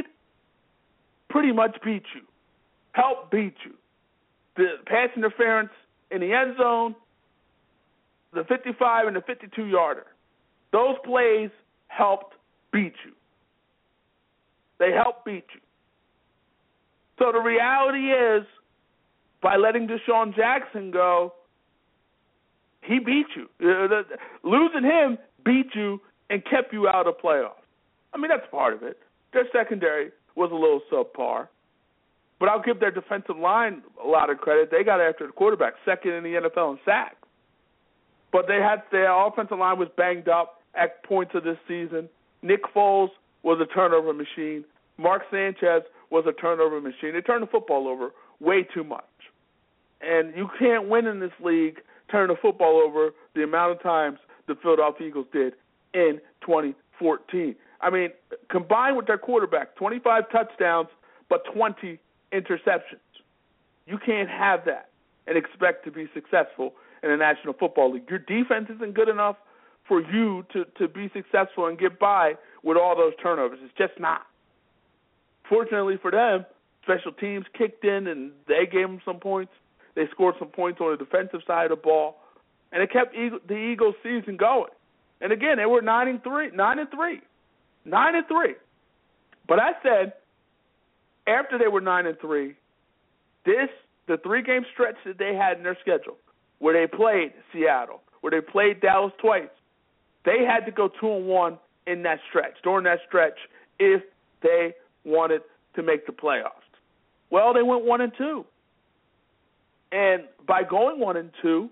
B: pretty much beat you, help beat you. The pass interference in the end zone, the fifty-five and the fifty-two yarder. Those plays helped beat you. They helped beat you. So the reality is, by letting Deshaun Jackson go, he beat you. Uh, losing him beat you and kept you out of playoffs. I mean, that's part of it. Their secondary was a little subpar. But I'll give their defensive line a lot of credit. They got after the quarterback, second in the N F L in sacks. But they had their offensive line was banged up at points of this season. Nick Foles was a turnover machine. Mark Sanchez was a turnover machine. They turned the football over way too much. And you can't win in this league turning the football over the amount of times the Philadelphia Eagles did in twenty fourteen. I mean, combined with their quarterback, twenty-five touchdowns, but twenty interceptions. You can't have that and expect to be successful in the National Football League. Your defense isn't good enough for you to, to be successful and get by with all those turnovers. It's just not. Fortunately for them, special teams kicked in and they gave them some points. They scored some points on the defensive side of the ball, and it kept the Eagles' season going. And again, they were nine and three, nine and three, nine and three. But I said, after they were nine and three, this the three game stretch that they had in their schedule, where they played Seattle, where they played Dallas twice. They had to go two and one in that stretch, during that stretch, if they wanted to make the playoffs. Well, they went one and two. And by going one and two,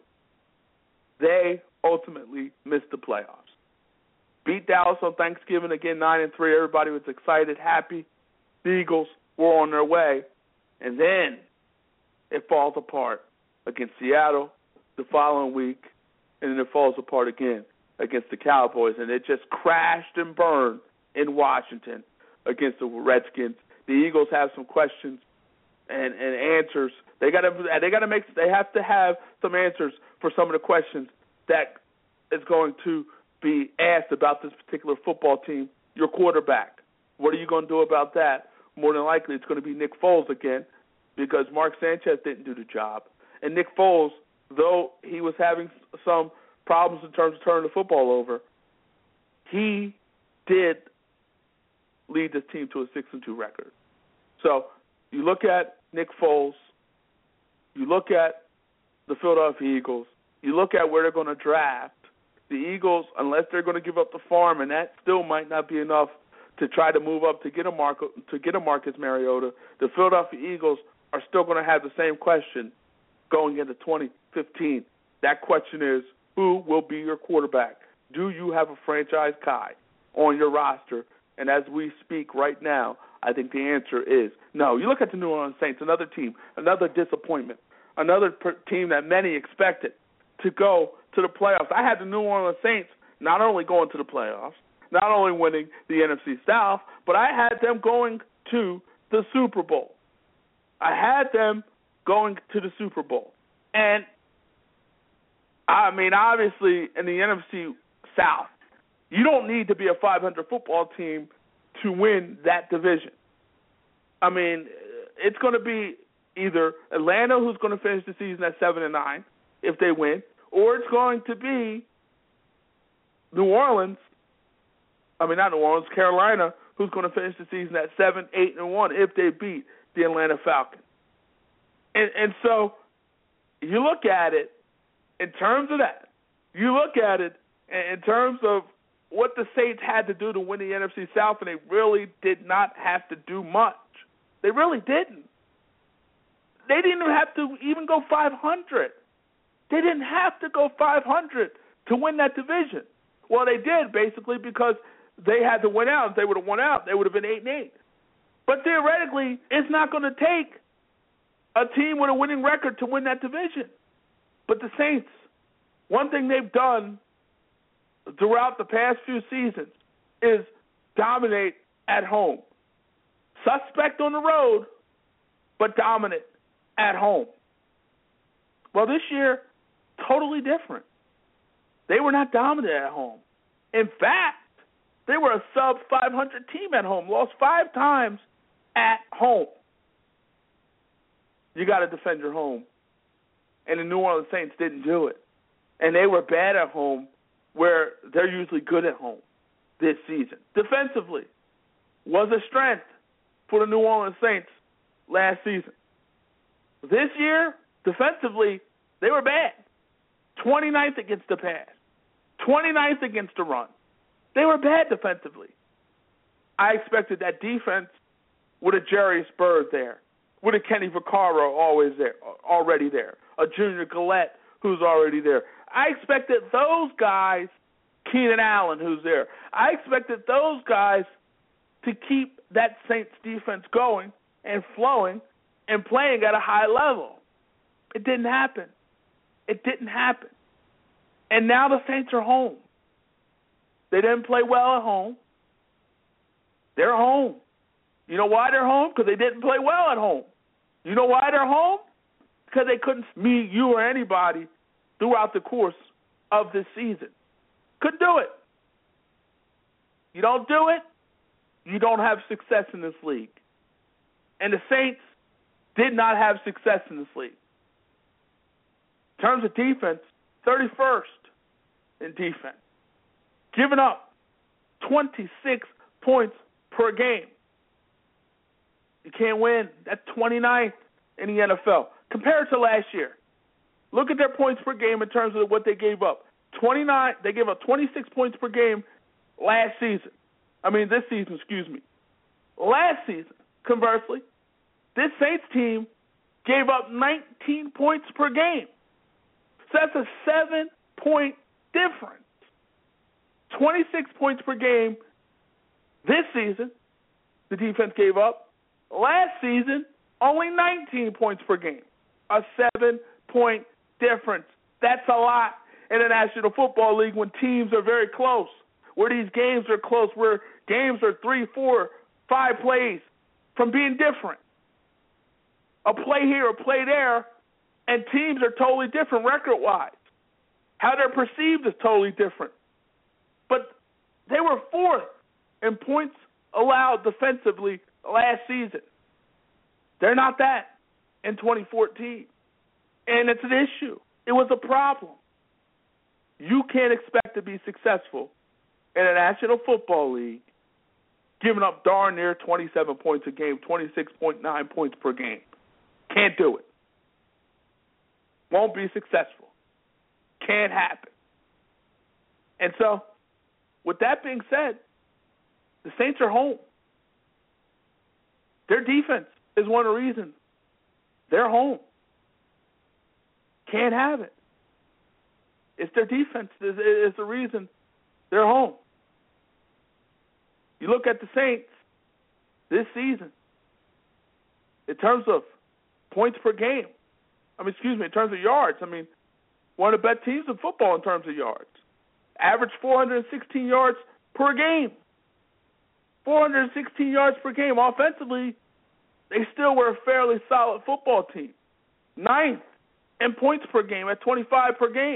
B: they ultimately missed the playoffs. Beat Dallas on Thanksgiving again, nine and three. Everybody was excited, happy. The Eagles were on their way, and then it falls apart against Seattle the following week, and then it falls apart again against the Cowboys, and it just crashed and burned in Washington against the Redskins. The Eagles have some questions and, and answers. They got to they got to make they have to have some answers for some of the questions that is going to be asked about this particular football team. Your quarterback, what are you going to do about that? More than likely, it's going to be Nick Foles again, because Mark Sanchez didn't do the job. And Nick Foles, though he was having some problems in terms of turning the football over, he did lead this team to a six and two record. So you look at Nick Foles, you look at the Philadelphia Eagles, you look at where they're going to draft. The Eagles, unless they're going to give up the farm, and that still might not be enough to try to move up to get a Marco, to get a Marcus Mariota, the Philadelphia Eagles are still going to have the same question going into twenty fifteen. That question is, who will be your quarterback? Do you have a franchise guy on your roster? And as we speak right now, I think the answer is no. You look at the New Orleans Saints, another team, another disappointment, another per- team that many expected to go to the playoffs. I had the New Orleans Saints not only going to the playoffs, not only winning the N F C South, but I had them going to the Super Bowl. I had them going to the Super Bowl. And, I mean, obviously, in the N F C South, you don't need to be a five hundred football team to win that division. I mean, it's going to be either Atlanta, who's going to finish the season at seven and nine, if they win, or it's going to be New Orleans. I mean, not New Orleans, Carolina, who's going to finish the season at seven, eight, and one if they beat the Atlanta Falcons. And, and so you look at it in terms of that. You look at it in terms of what the Saints had to do to win the N F C South, and they really did not have to do much. They really didn't. They didn't even have to even go five hundred. They didn't have to go five hundred to win that division. Well, they did, basically, because they had to win out. If they would have won out, they would have been eight and eight. But theoretically, it's not going to take a team with a winning record to win that division. But the Saints, one thing they've done throughout the past few seasons is dominate at home. Suspect on the road, but dominant at home. Well, this year, totally different. They were not dominant at home. In fact, they were a sub five hundred team at home, lost five times at home. You got to defend your home. And the New Orleans Saints didn't do it. And they were bad at home, where they're usually good at home this season. Defensively was a strength for the New Orleans Saints last season. This year, defensively, they were bad. twenty-ninth against the pass. twenty-ninth against the run. They were bad defensively. I expected that defense with a Jerry Spurs there, with a Kenny Vaccaro always there, already there, a Junior Gillette who's already there. I expected those guys, Keenan Allen who's there, I expected those guys to keep that Saints defense going and flowing and playing at a high level. It didn't happen. It didn't happen. And now the Saints are home. They didn't play well at home. They're home. You know why they're home? Because they didn't play well at home. You know why they're home? Because they couldn't meet you or anybody throughout the course of this season. Couldn't do it. You don't do it, you don't have success in this league. And the Saints did not have success in this league. In terms of defense, thirty-first in defense. Giving up twenty-six points per game. You can't win. That's twenty-ninth in the N F L. Compare it to last year. Look at their points per game in terms of what they gave up. twenty-nine. They gave up twenty-six points per game last season. I mean, this season, excuse me. Last season, conversely, this Saints team gave up nineteen points per game. So that's a seven-point difference. twenty-six points per game this season, the defense gave up. Last season, only nineteen points per game. A seven-point difference. That's a lot in the National Football League when teams are very close, where these games are close, where games are three, four, five plays from being different. A play here, a play there, and teams are totally different record-wise. How they're perceived is totally different. But they were fourth in points allowed defensively last season. They're not that in twenty fourteen. And it's an issue. It was a problem. You can't expect to be successful in a National Football League giving up darn near twenty-seven points a game, twenty-six point nine points per game. Can't do it. Won't be successful. Can't happen. And so, with that being said, the Saints are home. Their defense is one of the reasons they're home. Can't have it. It's their defense is, is the reason they're home. You look at the Saints this season, in terms of points per game, I mean, excuse me, in terms of yards, I mean, one of the best teams in football in terms of yards. Average four hundred sixteen yards per game. four hundred sixteen yards per game. Offensively, they still were a fairly solid football team. Ninth in points per game at twenty-five per game.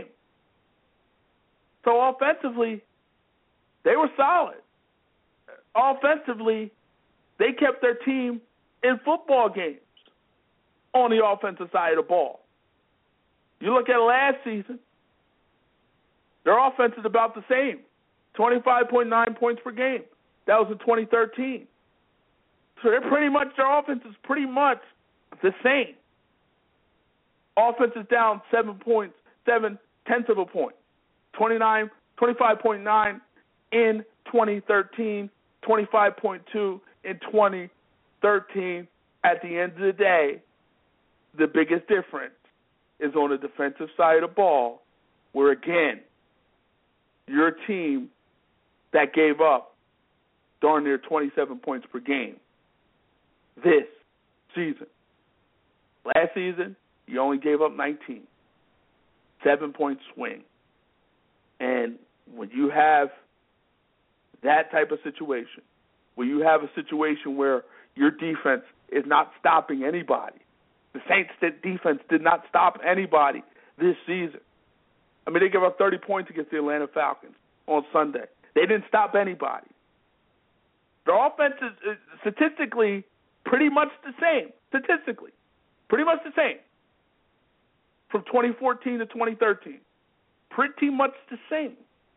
B: So offensively, they were solid. Offensively, they kept their team in football games on the offensive side of the ball. You look at last season, their offense is about the same, twenty-five point nine points per game. That was in twenty thirteen. So they're pretty much, their offense is pretty much the same. Offense is down seven points, seven tenths of a point. twenty-nine, twenty-five point nine in twenty thirteen, twenty-five point two in twenty thirteen. At the end of the day, the biggest difference is on the defensive side of the ball, where, again, your team that gave up darn near twenty-seven points per game this season. Last season, you only gave up nineteen. Seven-point swing. And when you have that type of situation, where you have a situation where your defense is not stopping anybody, the Saints' defense did not stop anybody this season. I mean, they gave up thirty points against the Atlanta Falcons on Sunday. They didn't stop anybody. Their offense is, is statistically pretty much the same. Statistically, pretty much the same. From twenty fourteen to twenty thirteen. Pretty much the same.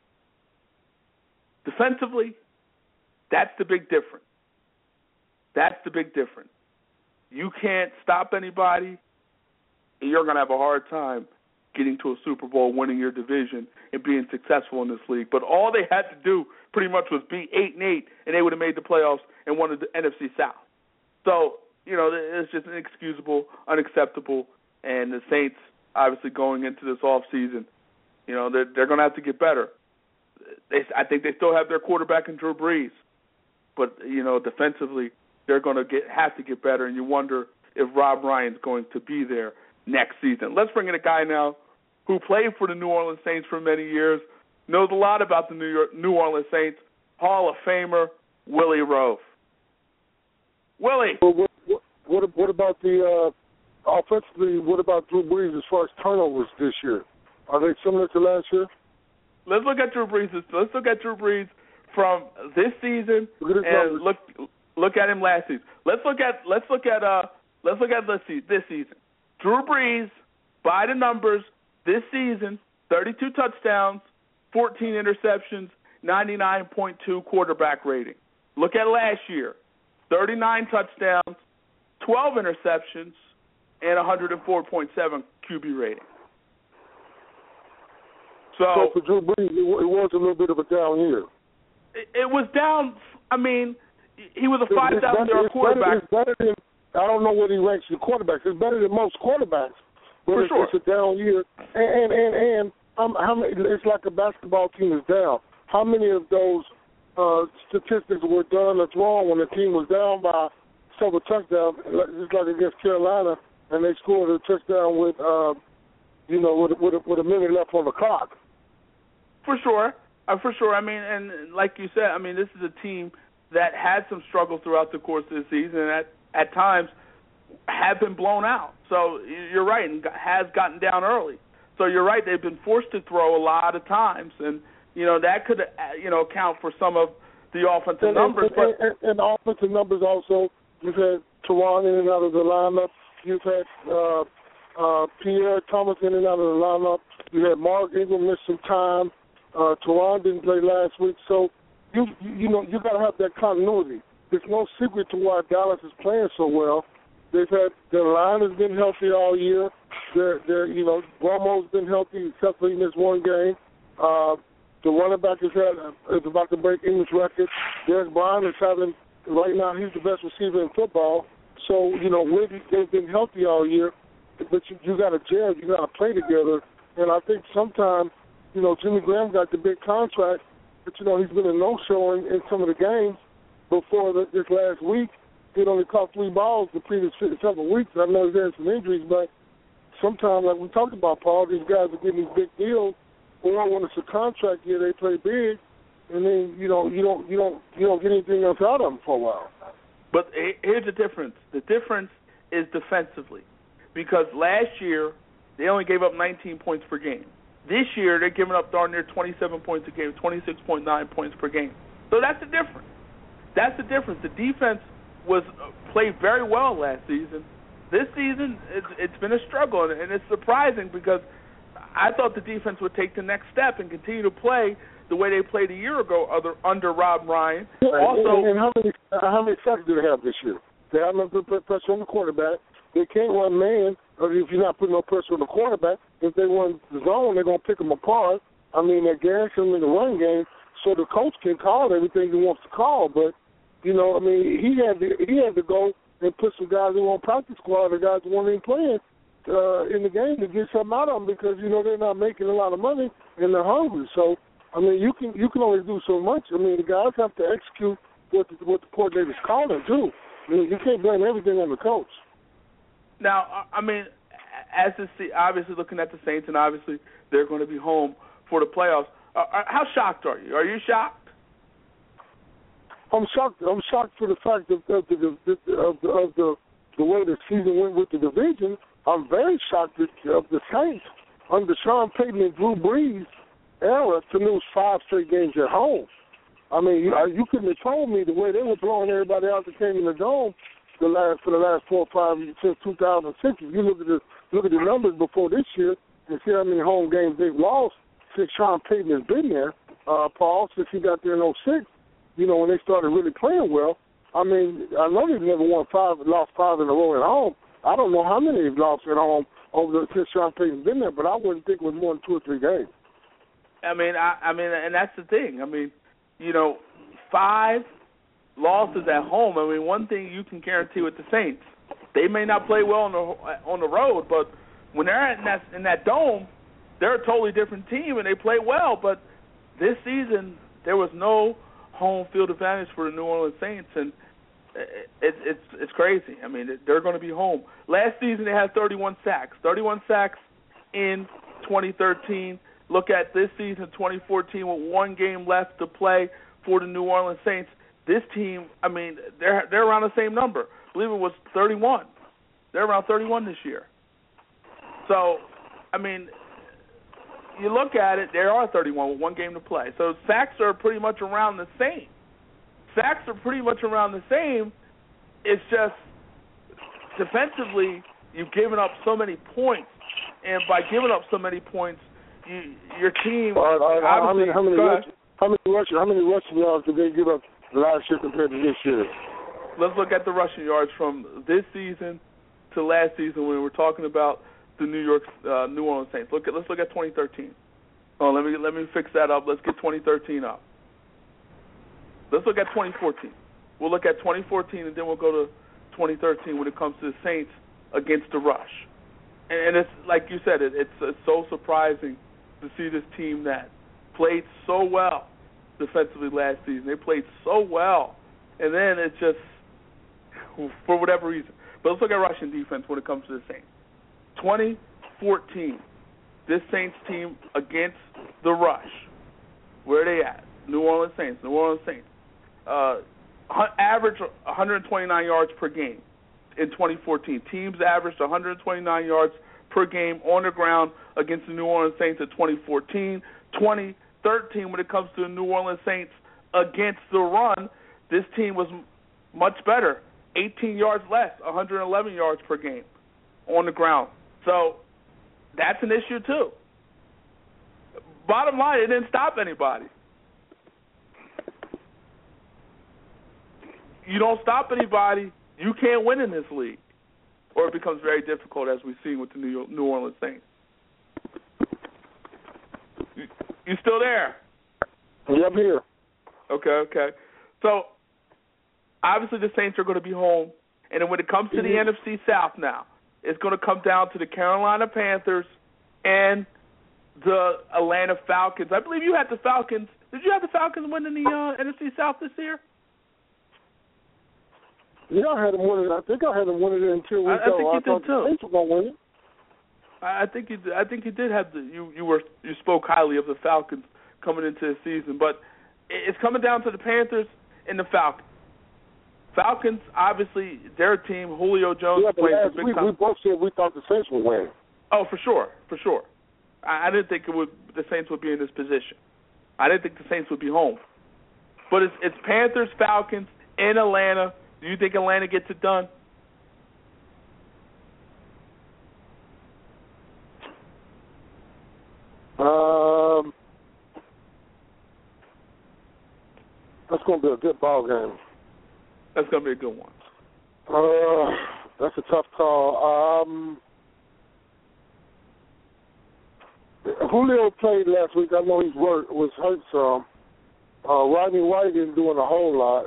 B: Defensively, that's the big difference. That's the big difference. You can't stop anybody, and you're going to have a hard time getting to a Super Bowl, winning your division, and being successful in this league. But all they had to do pretty much was be eight and eight, and they would have made the playoffs and won the N F C South. So, you know, it's just inexcusable, unacceptable, and the Saints, obviously going into this offseason, you know, they're, they're going to have to get better. They, I think they still have their quarterback in Drew Brees, but, you know, defensively, they're going to get have to get better, and you wonder if Rob Ryan's going to be there next season. Let's bring in a guy now who played for the New Orleans Saints for many years, knows a lot about the New York, New Orleans Saints, Hall of Famer Willie Roaf. Willie.
G: Well, what, what, what, what about the uh, offensively? What about Drew Brees as far as turnovers this year? Are they similar to last year?
B: Let's look at Drew Brees. Let's look at Drew Brees from this season
G: look at
B: and
G: numbers.
B: look look at him last season. Let's look at let's look at uh let's look at this season. This season. Drew Brees, by the numbers, this season, thirty-two touchdowns, fourteen interceptions, ninety-nine point two quarterback rating. Look at last year, thirty-nine touchdowns, twelve interceptions, and one hundred four point seven Q B rating. So,
G: so for Drew Brees, it, it was a little bit of a down year.
B: It, it was down. I mean, he was a five thousand yard quarterback.
G: Better, it's better than, I don't know what he ranks in quarterbacks. It's better than most quarterbacks. But
B: For
G: it's,
B: sure.
G: it's a down year. And and and, and um, how many, it's like a basketball team is down. How many of those uh, statistics were done or wrong when the team was down by several touchdowns? It's like against Carolina, and they scored a touchdown with, uh, you know, with with a, with a minute left on the clock.
B: For sure, uh, for sure. I mean, and like you said, I mean, this is a team that had some struggles throughout the course of the season, and at at times have been blown out. So you're right, and has gotten down early. So you're right, they've been forced to throw a lot of times, and you know that could you know account for some of the offensive
G: and,
B: numbers.
G: And,
B: but
G: and, and, and offensive numbers also. You've had Teron in and out of the lineup. You've had uh, uh, Pierre Thomas in and out of the lineup. You had Mark Ingram miss some time. Uh, Teron didn't play last week, so you you know you got to have that continuity. There's no secret to why Dallas is playing so well. They've had their line has been healthy all year. They're, they're you know Romo's been healthy except for he missed one game. Uh, the running back is, had, is about to break English record. Derek Bryan is having right now he's the best receiver in football. So you know they've been healthy all year, but you, you got to gel, you got to play together. And I think sometimes you know Jimmy Graham got the big contract, but you know he's been a no-show in, in some of the games. Before the, this last week, he'd only caught three balls the previous several weeks. I know he's had some injuries, but sometimes, like we talked about, Paul, these guys are getting these big deals. Or when it's a contract year, they play big, and then you know you don't you don't you don't get anything else out of them for a while.
B: But here's the difference. The difference is defensively, because last year they only gave up nineteen points per game. This year they're giving up darn near twenty-seven points a game, twenty-six point nine points per game. So that's the difference. That's the difference. The defense was played very well last season. This season, it's, it's been a struggle, and it's surprising because I thought the defense would take the next step and continue to play the way they played a year ago under, under Rob Ryan. Also,
G: and, and how many how many sacks do they have this year? They haven't put pressure on the quarterback. They can't run man, or if you're not putting no pressure on the quarterback. If they run the zone, they're going to pick them apart. I mean, they're guaranteeing in the run game, so the coach can call everything he wants to call, but you know, I mean, he had to he had to go and put some guys who on practice squad, the guys who weren't even playing uh, in the game to get something out of them because you know they're not making a lot of money and they're hungry. So, I mean, you can you can only do so much. I mean, the guys have to execute what the, what the coordinator's calling them to. I mean, you can't blame everything on the coach.
B: Now, I mean, as the obviously looking at the Saints, and obviously they're going to be home for the playoffs. Uh, how shocked are you? Are you shocked?
G: I'm shocked. I'm shocked for the fact of, of, the, of, the, of the the way the season went with the division. I'm very shocked of the Saints under Sean Payton and Drew Brees era to lose five straight games at home. I mean, you, you couldn't have told me the way they were blowing everybody out that came in the dome the last for the last four or five years since two thousand six. If you look at the look at the numbers before this year and see how many home games they've lost since Sean Payton has been there, uh, Paul, since he got there in oh six. You know, when they started really playing well, I mean, I know they've never won five, lost five in a row at home. I don't know how many they've lost at home over the since Sean Payton's been there, but I wouldn't think it was more than two or three games.
B: I mean, I, I mean, and that's the thing. I mean, you know, five losses at home. I mean, one thing you can guarantee with the Saints, they may not play well on the on the road, but when they're in that in that dome, they're a totally different team and they play well. But this season, there was no home field advantage for the New Orleans Saints, and it, it's it's crazy. I mean, they're going to be home. Last season they had thirty-one sacks, thirty-one sacks in twenty thirteen. Look at this season, twenty fourteen, with one game left to play for the New Orleans Saints. This team, I mean, they're they're around the same number. I believe it was thirty-one. They're around thirty-one this year. So, I mean, you look at it, there are thirty-one with one game to play. So sacks are pretty much around the same. Sacks are pretty much around the same. It's just defensively, you've given up so many points, and by giving up so many points, you, your team.
G: All right, all right, how many how many,
B: rush,
G: how many rushing how many rushing yards did they give up last year compared to this year?
B: Let's look at the rushing yards from this season to last season when we're talking about the New York uh, New Orleans Saints. Look at let's look at twenty thirteen. Oh, let me let me fix that up. Let's get twenty thirteen up. Let's look at twenty fourteen. We'll look at twenty fourteen, and then we'll go to twenty thirteen when it comes to the Saints against the Rush. And, and it's like you said, it, it's, it's so surprising to see this team that played so well defensively last season. They played so well, and then it's just for whatever reason. But let's look at rushing defense when it comes to the Saints. twenty fourteen, this Saints team against the Rush. Where are they at? New Orleans Saints. New Orleans Saints. Uh, average one hundred twenty-nine yards per game in twenty fourteen. Teams averaged one hundred twenty-nine yards per game on the ground against the New Orleans Saints in twenty fourteen. twenty thirteen, when it comes to the New Orleans Saints against the run, this team was much better. eighteen yards less, one hundred eleven yards per game on the ground. So that's an issue too. Bottom line, it didn't stop anybody. You don't stop anybody, you can't win in this league. Or it becomes very difficult, as we've seen with the New New Orleans Saints. You, you still there?
G: Yeah, I'm here.
B: Okay, okay. So, obviously the Saints are going to be home. And then when it comes to mm-hmm. the N F C South now, it's going to come down to the Carolina Panthers and the Atlanta Falcons. I believe you had the Falcons. Did you have the Falcons winning the uh, N F C South this year?
G: Yeah, I had them win it. I think I had them win it until we
B: I, I think you
G: I
B: did
G: thought
B: too.
G: The Saints were gonna win it.
B: I think you. Did, I think you did have the. You you were you spoke highly of the Falcons coming into the season, but it's coming down to the Panthers and the Falcons. Falcons, obviously, their team. Julio Jones
G: yeah,
B: playing
G: last
B: for big
G: week
B: time.
G: We both said we thought the Saints would win.
B: Oh, for sure, for sure. I, I didn't think it would. The Saints would be in this position. I didn't think the Saints would be home. But it's it's Panthers, Falcons in Atlanta. Do you think Atlanta gets it done?
G: Um, that's going to be a good ball game.
B: That's going to be a good one.
G: Uh, that's a tough call. Um, Julio played last week. I know he's worked, was hurt some. Uh, Rodney White isn't doing a whole lot.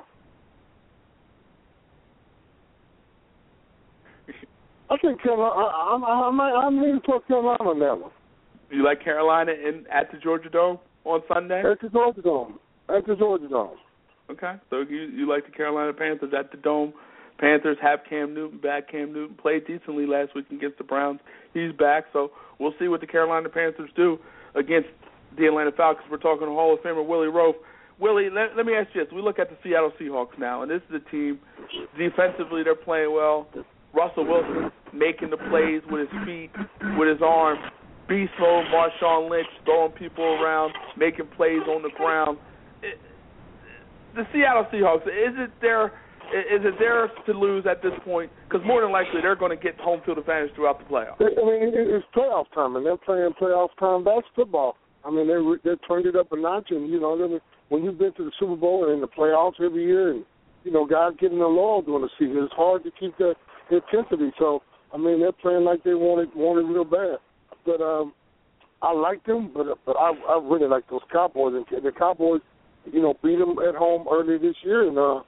G: I think Carolina. I, I, I, I'm leaning toward Carolina on that one.
B: You like Carolina in at the Georgia Dome on Sunday?
G: At the Georgia Dome. At the Georgia Dome.
B: Okay, so you you like the Carolina Panthers at the Dome. Panthers have Cam Newton back. Cam Newton played decently last week against the Browns. He's back, so we'll see what the Carolina Panthers do against the Atlanta Falcons. We're talking to Hall of Famer Willie Roaf. Willie, let, let me ask you this. We look at the Seattle Seahawks now, and this is a team, defensively they're playing well. Russell Wilson making the plays with his feet, with his arms. Beast mode, Marshawn Lynch throwing people around, making plays on the ground. It, the Seattle Seahawks, is it their is it theirs to lose at this point? Because more than likely they're going to get home field advantage throughout the playoffs.
G: I mean, it's playoff time, and they're playing playoff time basketball. I mean, they they turned it up a notch, and you know, when you've been to the Super Bowl and in the playoffs every year, and you know, guys getting their law during the season, it's hard to keep that intensity. So, I mean, they're playing like they want it, want it real bad. But um, I like them, but but I, I really like those Cowboys. And the Cowboys, you know, beat them at home earlier this year, and uh,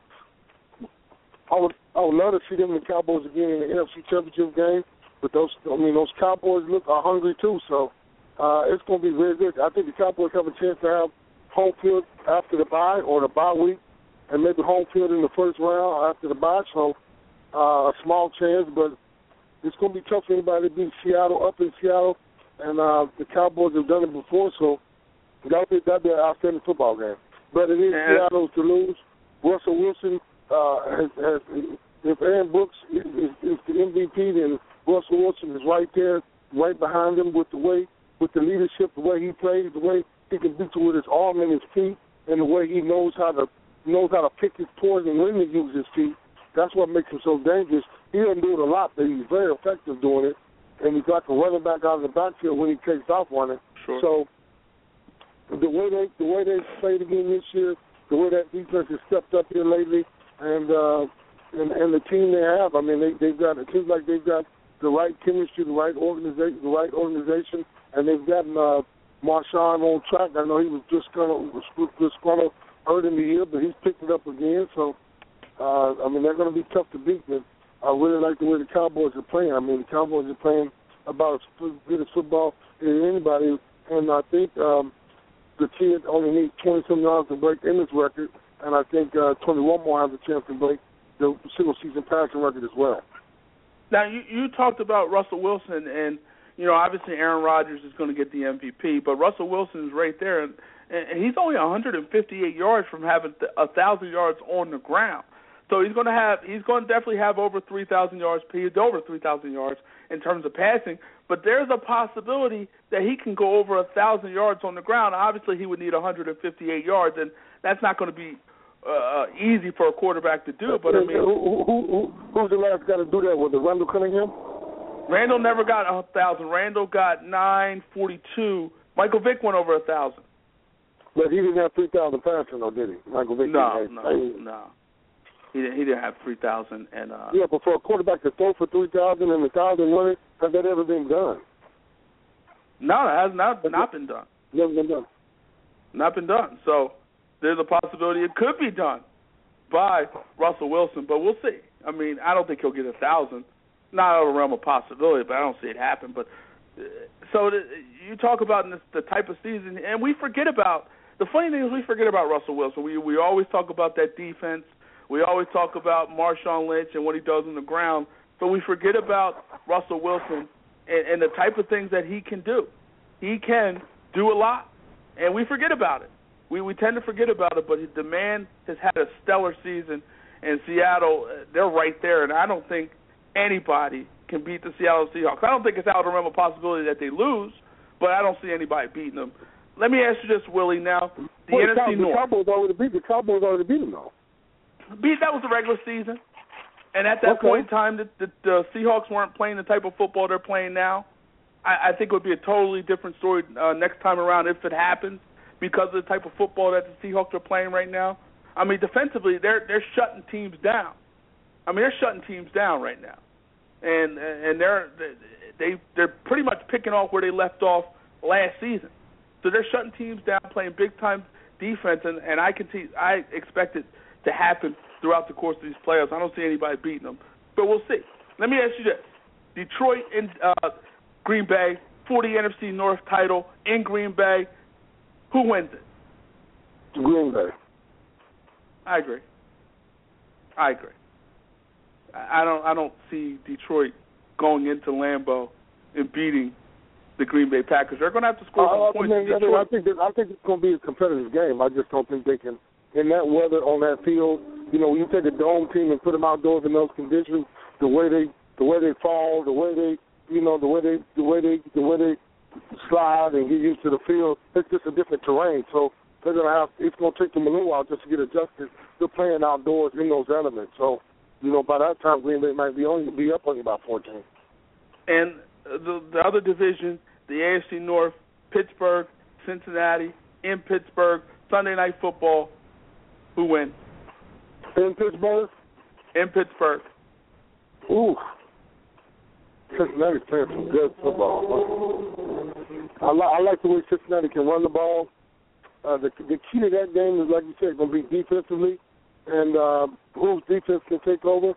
G: I would I would love to see them and the Cowboys again in the N F C Championship game. But those, I mean, those Cowboys look are hungry too. So uh, it's going to be very good. I think the Cowboys have a chance to have home field after the bye or the bye week, and maybe home field in the first round after the bye. So uh, a small chance, but it's going to be tough for anybody to beat Seattle up in Seattle. And uh, the Cowboys have done it before, so that'll be, that'll be an outstanding football game. But it is yeah. Seattle to lose. Russell Wilson, uh, has, has, if Aaron Brooks is, is, is the M V P, then Russell Wilson is right there, right behind him with the way, with the leadership, the way he plays, the way he can beat you with his arm and his feet, and the way he knows how to knows how to pick his poison when to use his feet. That's what makes him so dangerous. He doesn't do it a lot, but he's very effective doing it. And he's got the running back out of the backfield when he takes off running.
B: Sure.
G: So the way they the way they played again this year, the way that defense has stepped up here lately, and uh, and, and the team they have, I mean, they they've got it seems like they've got the right chemistry, the right organization, the right organization, and they've gotten uh, Marshawn on track. I know he was just kind of just kind of hurt in the ear, but he's picked it up again. So, uh, I mean, they're going to be tough to beat. But I really like the way the Cowboys are playing. I mean, the Cowboys are playing about as good as football as anybody, and I think um, the kid only needs twenty-some yards to break Emmitt's record, and I think uh, twenty-one more has a chance to break the single-season passing record as well.
B: Now, you, you talked about Russell Wilson, and, you know, obviously Aaron Rodgers is going to get the M V P, but Russell Wilson is right there, and, and he's only one hundred fifty-eight yards from having one thousand yards on the ground. So he's going to have, he's going to definitely have over three thousand yards, he's over three thousand yards in terms of passing, but there's a possibility that he can go over one thousand yards on the ground. Obviously, he would need one hundred fifty-eight yards, and that's not going to be uh, easy for a quarterback to do. But I mean,
G: who, who, who, who's the last guy to do that? Was it Randall Cunningham?
B: Randall never got a thousand. Randall got nine forty-two. Michael Vick went over a thousand.
G: But he didn't have three thousand passing, though, did he? Michael Vick.
B: No,
G: didn't
B: no,
G: have,
B: no. He didn't. He didn't have three thousand. And uh,
G: yeah, but for a quarterback to throw for three thousand and a thousand running, has that ever been done?
B: No, it has not not been done.
G: Never been done.
B: Not been done. So there's a possibility it could be done by Russell Wilson, but we'll see. I mean, I don't think he'll get a thousand. Not out of the realm of possibility, but I don't see it happen. But uh, so the, you talk about this, the type of season, and we forget about the funny thing is we forget about Russell Wilson. We we always talk about that defense. We always talk about Marshawn Lynch and what he does on the ground, but we forget about Russell Wilson and, and the type of things that he can do. He can do a lot, and we forget about it. We we tend to forget about it, but the man has had a stellar season, and Seattle, they're right there, and I don't think anybody can beat the Seattle Seahawks. I don't think it's out of the realm of possibility that they lose, but I don't see anybody beating them. Let me ask you this, Willie, now. The
G: well,
B: N F C
G: the
B: North.
G: Cowboys already beat the Cowboys already beat them, though.
B: Beat, that was the regular season. And at that
G: okay.
B: point in time, the, the, the Seahawks weren't playing the type of football they're playing now. I, I think it would be a totally different story uh, next time around if it happens because of the type of football that the Seahawks are playing right now. I mean, defensively, they're they're shutting teams down. I mean, they're shutting teams down right now. And and they're they they're pretty much picking off where they left off last season. So they're shutting teams down, playing big time defense, and, and I can see I expect it to happen throughout the course of these playoffs. I don't see anybody beating them, but we'll see. Let me ask you this: Detroit and uh, Green Bay for the N F C North title in Green Bay. Who wins it?
G: Green Bay.
B: I agree. I agree. I don't. I don't see Detroit going into Lambeau and beating the Green Bay Packers. They're going to have to score
G: uh,
B: some points.
G: I, mean, I think that, I think it's going to be a competitive game. I just don't think they can. In that weather, on that field, you know, when you take a dome team and put them outdoors in those conditions, the way they, the way they fall, the way they, you know, the way they, the way they, the way they slide and get used to the field, it's just a different terrain. So they're gonna have, it's gonna take them a little while just to get adjusted. They're playing outdoors in those elements. So, you know, by that time, Green Bay might be only be up only about fourteen.
B: And the the other division, the A F C North, Pittsburgh, Cincinnati, in Pittsburgh, Sunday Night Football. Who wins?
G: In Pittsburgh?
B: In Pittsburgh.
G: Ooh. Cincinnati's playing some good football. I, li- I like the way Cincinnati can run the ball. Uh, the, the key to that game is, like you said, going to be defensively, and uh, whose defense can take over.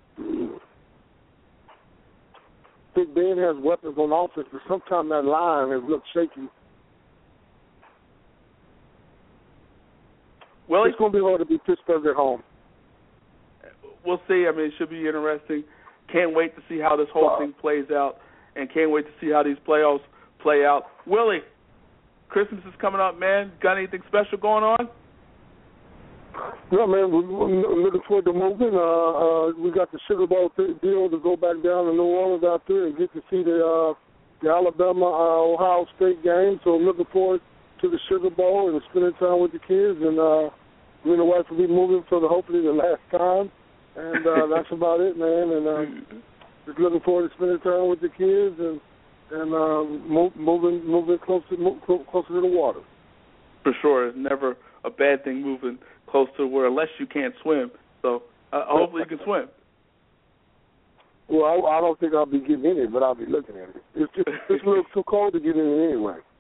G: Big Ben has weapons on offense, but sometimes that line has looked shaky. Well, it's going to be hard to beat Pittsburgh at home.
B: We'll see. I mean, it should be interesting. Can't wait to see how this whole thing plays out, and can't wait to see how these playoffs play out. Willie, Christmas is coming up, man. Got anything special going on?
G: No, man. We're looking forward to moving. Uh, uh, we got the Sugar Bowl deal to go back down to New Orleans out there and get to see the uh, the Alabama uh, Ohio State game. So I'm looking forward to the Sugar Bowl and spending time with the kids, and uh, me and the wife will be moving for the hopefully the last time, and uh, that's about it, man. And uh, just looking forward to spending time with the kids and and uh, move, moving moving closer move, closer to the water.
B: For sure, it's never a bad thing moving close to where, unless you can't swim. So uh, hopefully you can swim.
G: Well, I, I don't think I'll be getting in it, but I'll be looking at it. It's just it's a little too cold to get in it anyway.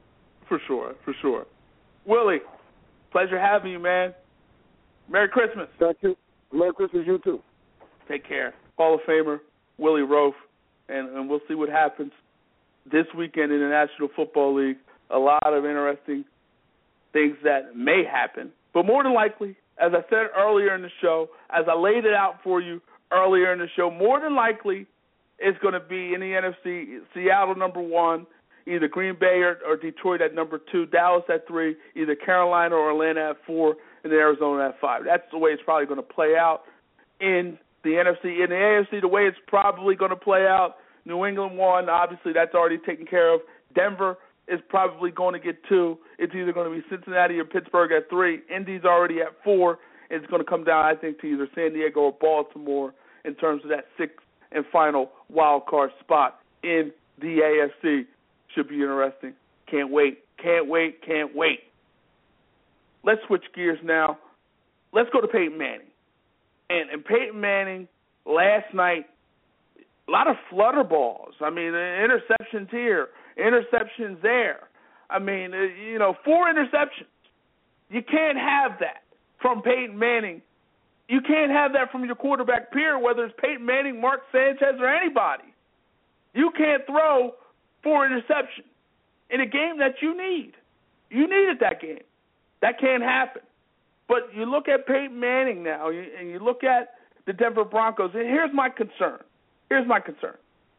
B: For sure, for sure. Willie, pleasure having you, man. Merry Christmas.
G: Thank you. Merry Christmas, you too.
B: Take care. Hall of Famer, Willie Roaf, and, and we'll see what happens this weekend in the National Football League. A lot of interesting things that may happen. But more than likely, as I said earlier in the show, as I laid it out for you earlier in the show, more than likely it's going to be in the N F C, Seattle number one, either Green Bay or, or Detroit at number two, Dallas at three, either Carolina or Atlanta at four, and Arizona at five. That's the way it's probably going to play out in the N F C. In the A F C, the way it's probably going to play out, New England one, obviously that's already taken care of. Denver is probably going to get two. It's either going to be Cincinnati or Pittsburgh at three. Indy's already at four. It's going to come down, I think, to either San Diego or Baltimore in terms of that sixth and final wild card spot in the A F C. Should be interesting. Can't wait. Can't wait. Can't wait. Let's switch gears now. Let's go to Peyton Manning. And, and Peyton Manning last night, a lot of flutter balls. I mean, interceptions here, interceptions there. I mean, you know, four interceptions. You can't have that from Peyton Manning. You can't have that from your quarterback peer, whether it's Peyton Manning, Mark Sanchez, or anybody. You can't throw four interceptions in a game that you need. You needed that game. That can't happen. But you look at Peyton Manning now, and you look at the Denver Broncos, and here's my concern. Here's my concern.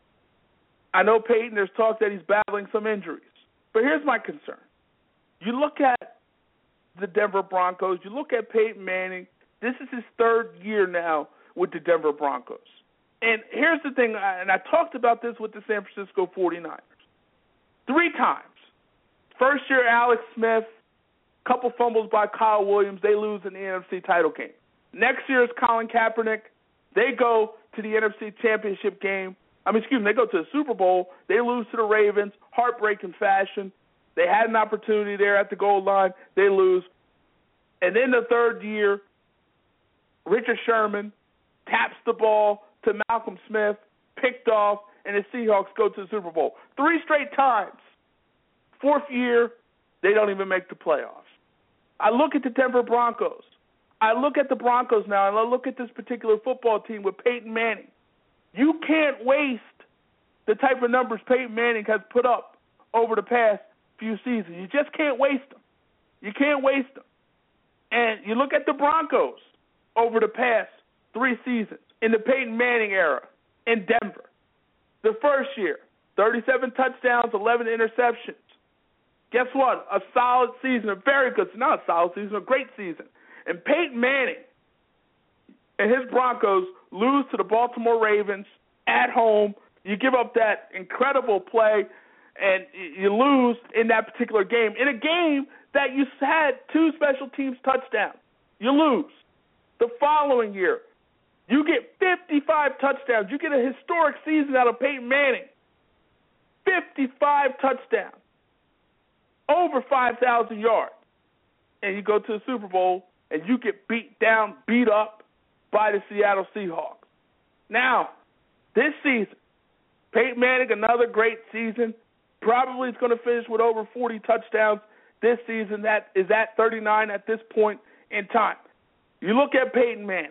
B: I know Peyton, there's talk that he's battling some injuries. But here's my concern. You look at the Denver Broncos, you look at Peyton Manning, this is his third year now with the Denver Broncos. And here's the thing, and I talked about this with the San Francisco forty-niners. Three times. First year, Alex Smith, couple fumbles by Kyle Williams, they lose in the N F C title game. Next year is Colin Kaepernick. They go to the N F C championship game. I mean, excuse me, they go to the Super Bowl. They lose to the Ravens, heartbreaking fashion. They had an opportunity there at the goal line. They lose. And then the third year, Richard Sherman taps the ball to Malcolm Smith, picked off, and the Seahawks go to the Super Bowl. Three straight times. Fourth year, they don't even make the playoffs. I look at the Denver Broncos. I look at the Broncos now, and I look at this particular football team with Peyton Manning. You can't waste the type of numbers Peyton Manning has put up over the past few seasons. You just can't waste them. You can't waste them. And you look at the Broncos over the past three seasons in the Peyton Manning era in Denver. The first year, thirty-seven touchdowns, eleven interceptions. Guess what? A solid season, a very good, not a solid season, a great season. And Peyton Manning and his Broncos lose to the Baltimore Ravens at home. You give up that incredible play, and you lose in that particular game. In a game that you had two special teams touchdowns. You lose. The following year, you get fifty-five touchdowns. You get a historic season out of Peyton Manning. fifty-five touchdowns. Over five thousand yards. And you go to the Super Bowl, and you get beat down, beat up by the Seattle Seahawks. Now, this season, Peyton Manning, another great season. Probably is going to finish with over forty touchdowns this season. That is at thirty-nine at this point in time. You look at Peyton Manning.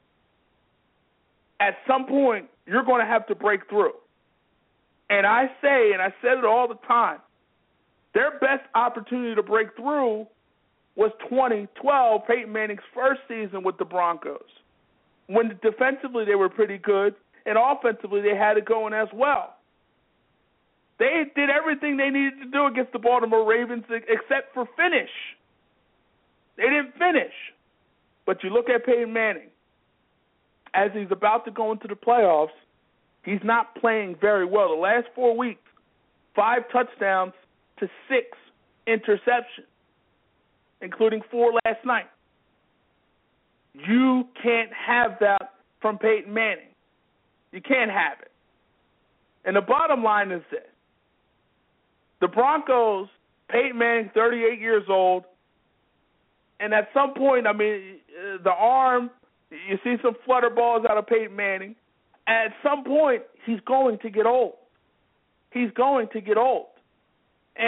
B: At some point, you're going to have to break through. And I say, and I said it all the time, their best opportunity to break through was twenty twelve, Peyton Manning's first season with the Broncos, when defensively they were pretty good, and offensively they had it going as well. They did everything they needed to do against the Baltimore Ravens except for finish. They didn't finish. But you look at Peyton Manning, as he's about to go into the playoffs, he's not playing very well. The last four weeks, five touchdowns to six interceptions, including four last night. You can't have that from Peyton Manning. You can't have it. And the bottom line is this. The Broncos, Peyton Manning, thirty-eight years old, and at some point, I mean, the arm, you see some flutter balls out of Peyton Manning. At some point, he's going to get old. He's going to get old. And, and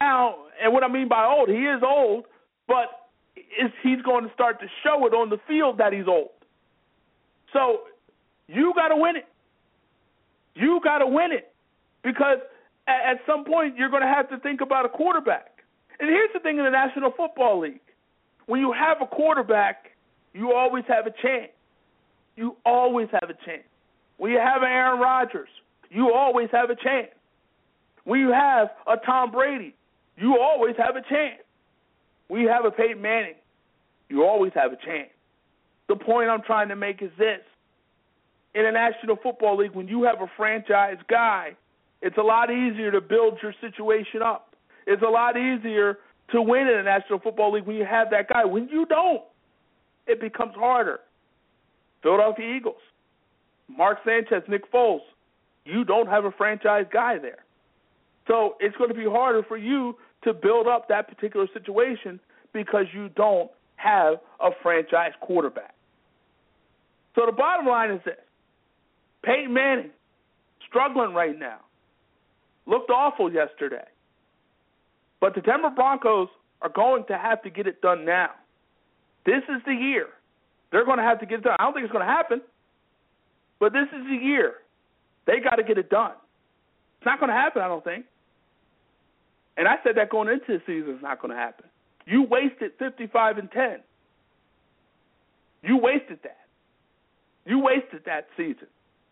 B: now, and what I mean by old, he is old, but is he's going to start to show it on the field that he's old. So you got to win it. You got to win it because at, at some point you're going to have to think about a quarterback. And here's the thing in the National Football League. When you have a quarterback, you always have a chance. You always have a chance. When you have an Aaron Rodgers, you always have a chance. When you have a Tom Brady, you always have a chance. When you have a Peyton Manning, you always have a chance. The point I'm trying to make is this. In the National Football League, when you have a franchise guy, it's a lot easier to build your situation up. It's a lot easier to win in the National Football League when you have that guy. When you don't, it becomes harder. Philadelphia Eagles, Mark Sanchez, Nick Foles, you don't have a franchise guy there. So it's going to be harder for you to build up that particular situation because you don't have a franchise quarterback. So the bottom line is this. Peyton Manning, struggling right now, looked awful yesterday. But the Denver Broncos are going to have to get it done now. This is the year. They're going to have to get it done. I don't think it's going to happen, but this is the year. They got to get it done. It's not going to happen, I don't think. And I said that going into the season, it's not going to happen. You wasted fifty-five and ten. You wasted that. You wasted that season.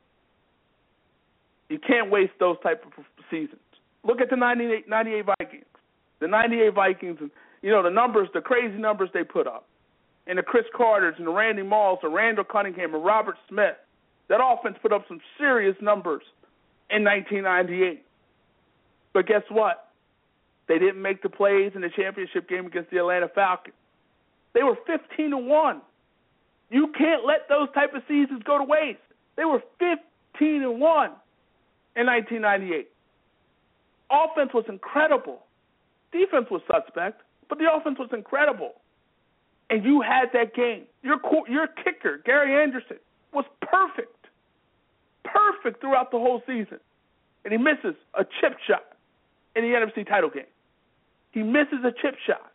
B: You can't waste those type of seasons. Look at the ninety-eight, ninety-eight Vikings. The ninety-eight Vikings, and you know, the numbers, the crazy numbers they put up. And the Chris Carters and the Randy Moss and Randall Cunningham and Robert Smith. That offense put up some serious numbers in nineteen ninety-eight. But guess what? They didn't make the plays in the championship game against the Atlanta Falcons. They were fifteen and one. You can't let those type of seasons go to waste. They were fifteen and one in nineteen ninety-eight. Offense was incredible. Defense was suspect, but the offense was incredible. And you had that game. Your your kicker, Gary Anderson, was perfect. Perfect throughout the whole season. And he misses a chip shot in the N F C title game. He misses a chip shot.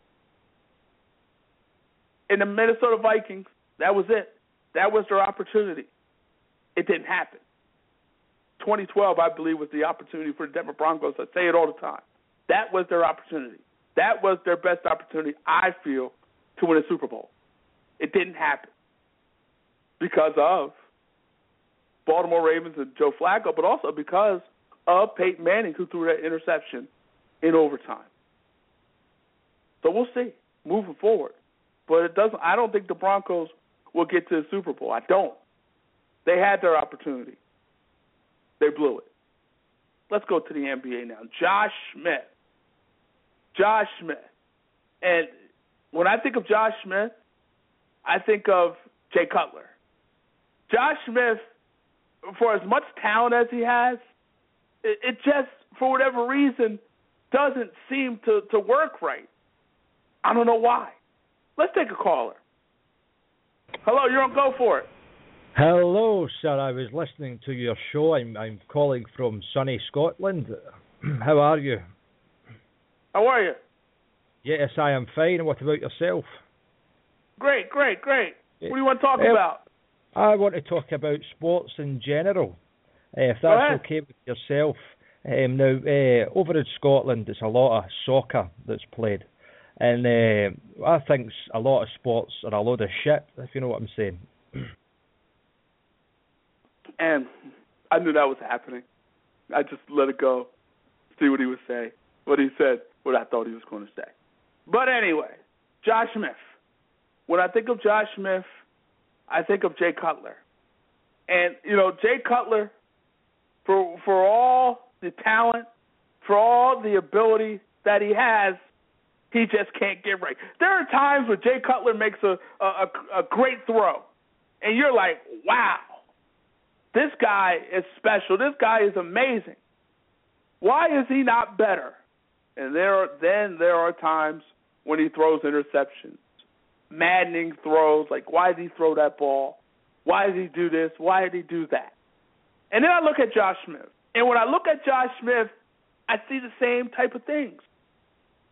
B: In the Minnesota Vikings, that was it. That was their opportunity. It didn't happen. twenty twelve, I believe, was the opportunity for the Denver Broncos. I say it all the time. That was their opportunity. That was their best opportunity, I feel, to win a Super Bowl. It didn't happen because of Baltimore Ravens and Joe Flacco, but also because of Peyton Manning, who threw that interception in overtime. So we'll see moving forward. But it doesn't. I don't think the Broncos will get to the Super Bowl. I don't. They had their opportunity. They blew it. Let's go to the N B A now. Josh Smith. Josh Smith. And when I think of Josh Smith, I think of Jay Cutler. Josh Smith, for as much talent as he has, it, it just, for whatever reason, doesn't seem to, to work right. I don't know why. Let's take a caller. Hello, you're on Go For It.
H: Hello, sir. I was listening to your show. I'm I'm calling from sunny Scotland. How are you?
B: How are you?
H: Yes, I am fine. What about yourself?
B: Great, great, great. What do you want to talk
H: well,
B: about?
H: I want to talk about sports in general, uh, if that's okay with yourself. Um, now, uh, over in Scotland, it's a lot of soccer that's played. And uh, I think a lot of sports are a load of shit, if you know what I'm saying.
B: And I knew that was happening. I just let it go, see what he would say. What he said, what I thought he was going to say. But anyway, Josh Smith. When I think of Josh Smith, I think of Jay Cutler. And, you know, Jay Cutler, for for all the talent, for all the ability that he has, he just can't get right. There are times where Jay Cutler makes a, a, a great throw, and you're like, wow, this guy is special. This guy is amazing. Why is he not better? And there are, then there are times when he throws interceptions, maddening throws, like why did he throw that ball? Why did he do this? Why did he do that? And then I look at Josh Smith. And when I look at Josh Smith, I see the same type of things.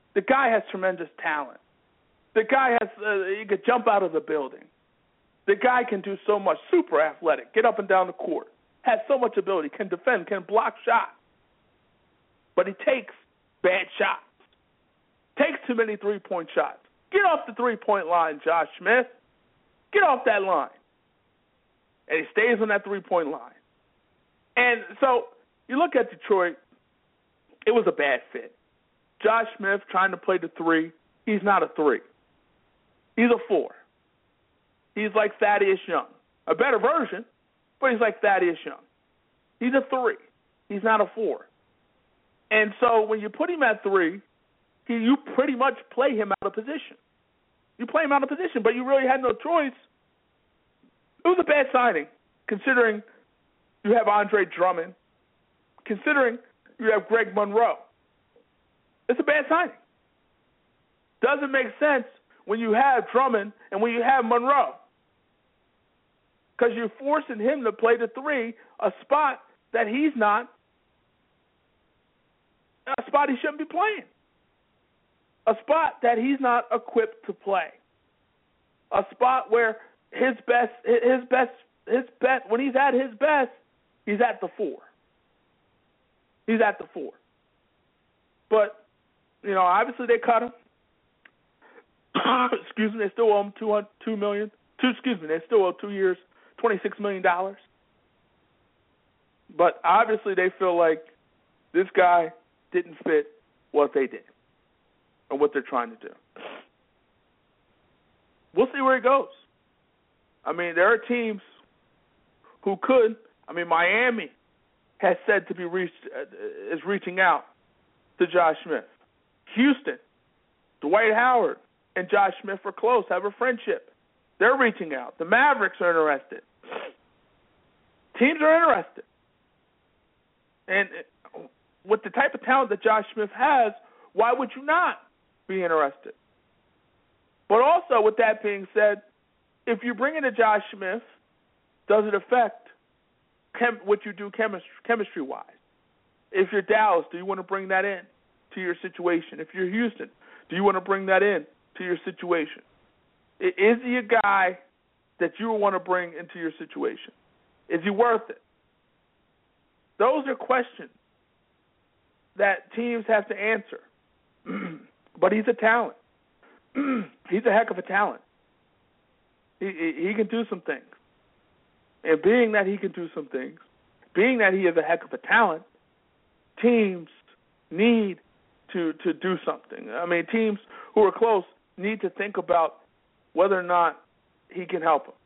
B: The guy has tremendous talent. The guy has uh, he could jump out of the building. The guy can do so much. Super athletic, get up and down the court, has so much ability, can defend, can block shots. But he takes bad shots. Takes too many three-point shots. Get off the three-point line, Josh Smith. Get off that line. And he stays on that three-point line. And so you look at Detroit, it was a bad fit. Josh Smith trying to play the three, he's not a three. He's a four. He's like Thaddeus Young. A better version, but he's like Thaddeus Young. He's a three. He's not a four. And so when you put him at three, he, you pretty much play him out of position. You play him out of position, but you really had no choice. It was a bad signing, considering you have Andre Drummond, considering you have Greg Monroe. It's a bad signing. Doesn't make sense when you have Drummond and when you have Monroe, because you're forcing him to play the three, a spot that he's not, a spot he shouldn't be playing, a spot that he's not equipped to play, a spot where his best, his best, his best, when he's at his best, he's at the four. He's at the four. But, you know, obviously they cut him. Excuse me, they still owe him two hundred, two million. Two, excuse me, they still owe two years, twenty-six million dollars. But obviously they feel like this guy didn't fit what they did or what they're trying to do. We'll see where it goes. I mean, there are teams who could. I mean, Miami has said to be reached, uh, is reaching out to Josh Smith. Houston, Dwight Howard and Josh Smith are close, have a friendship. They're reaching out. The Mavericks are interested. Teams are interested. And with the type of talent that Josh Smith has, why would you not be interested? But also, with that being said, if you bring in a Josh Smith, does it affect chem- what you do chemistry, chemistry-wise? If you're Dallas, do you want to bring that in to your situation? If you're Houston, do you want to bring that in to your situation? Is he a guy that you want to bring into your situation? Is he worth it? Those are questions that teams have to answer. But he's a talent. He's a heck of a talent. He, he he can do some things. And being that he can do some things, being that he is a heck of a talent, teams need to, to do something. I mean, teams who are close need to think about whether or not he can help them.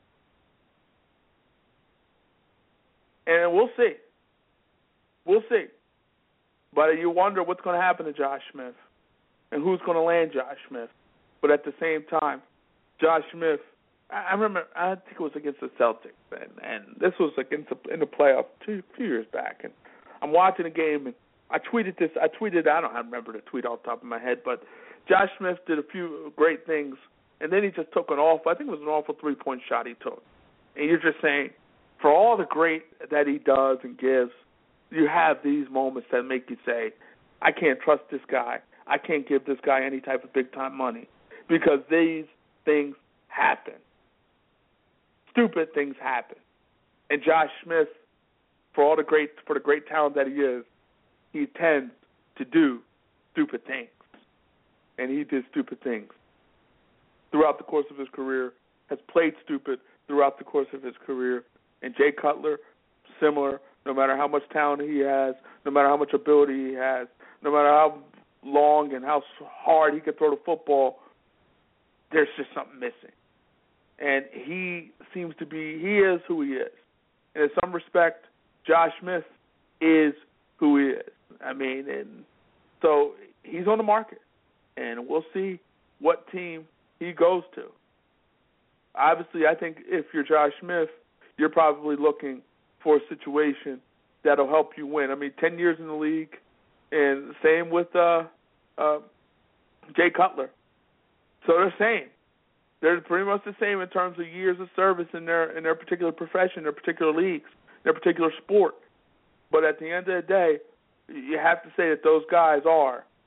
B: And we'll see. We'll see. But you wonder what's going to happen to Josh Smith and who's going to land Josh Smith. But at the same time, Josh Smith, I remember, I think it was against the Celtics, and, and this was against the, in the playoff two few years back. And I'm watching a game, and I tweeted this. I tweeted, I don't remember the tweet off the top of my head, but Josh Smith did a few great things, and then he just took an awful, I think it was an awful three-point shot he took. And you're just saying, for all the great that he does and gives, you have these moments that make you say, I can't trust this guy. I can't give this guy any type of big-time money because these things happen. Stupid things happen. And Josh Smith, for all the great for the great talent that he is, he tends to do stupid things. And he did stupid things throughout the course of his career, has played stupid throughout the course of his career. And Jay Cutler, similar, no matter how much talent he has, no matter how much ability he has, no matter how long and how hard he can throw the football, there's just something missing. And he seems to be, he is who he is. And in some respect, Josh Smith is who he is. I mean, and so he's on the market. And we'll see what team he goes to. Obviously, I think if you're Josh Smith, you're probably looking for a situation that'll help you win. I mean, ten years in the league, and same with uh, uh, Jay Cutler. So they're same. They're pretty much the same in terms of years of service in their in their particular profession, their particular leagues, their particular sport. But at the end of the day, you have to say that those guys are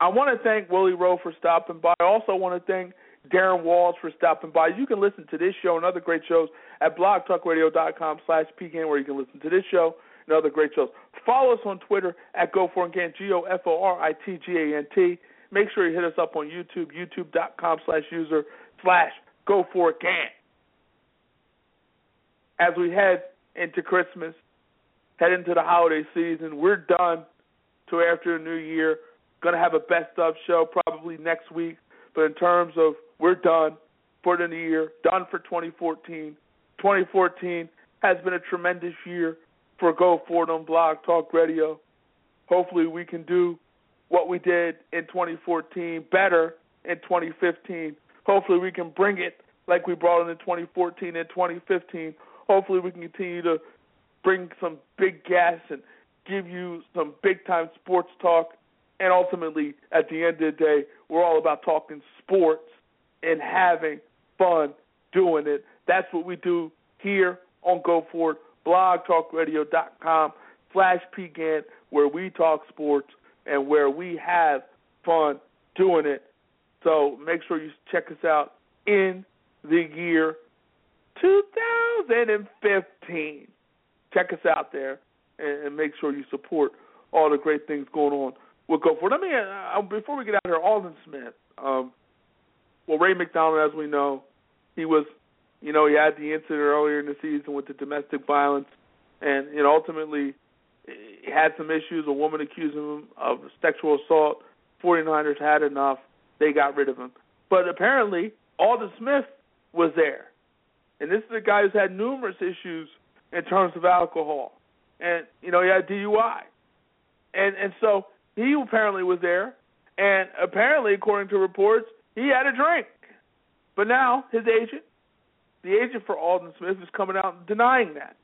B: I want to thank Willie Rowe for stopping by. I also want to thank Darren Walls for stopping by. You can listen to this show and other great shows at blogtalkradio.com slash pgan, where you can listen to this show and other great shows. Follow us on Twitter at GoForItGant, G O F O R I T G A N T. Make sure you hit us up on YouTube, youtube.com slash user slash GoForItGant. As we head into Christmas, head into the holiday season, we're done till after the new year. Going to have a best of show probably next week. But in terms of we're done for the new year, done for twenty fourteen. twenty fourteen has been a tremendous year for Go For It on Blog Talk Radio. Hopefully we can do what we did in twenty fourteen better in twenty fifteen. Hopefully we can bring it like we brought it in twenty fourteen and twenty fifteen. Hopefully we can continue to bring some big gas and give you some big-time sports talk. And ultimately, at the end of the day, we're all about talking sports and having fun doing it. That's what we do here on Go For It, blogtalkradio.com slash pgan, where we talk sports and where we have fun doing it. So make sure you check us out in the year two thousand fifteen. Check us out there and, and make sure you support all the great things going on. We'll go for it. Let me, uh, before we get out here, Aldon Smith. Um, well, Ray McDonald, as we know, he was, you know, he had the incident earlier in the season with the domestic violence, and you know, ultimately he had some issues. A woman accused him of sexual assault. forty-niners had enough. They got rid of him. But apparently, Aldon Smith was there. And this is a guy who's had numerous issues in terms of alcohol. And, you know, he had D U I. And and so he apparently was there, and apparently, according to reports, he had a drink. But now his agent, the agent for Aldon Smith, is coming out and denying that.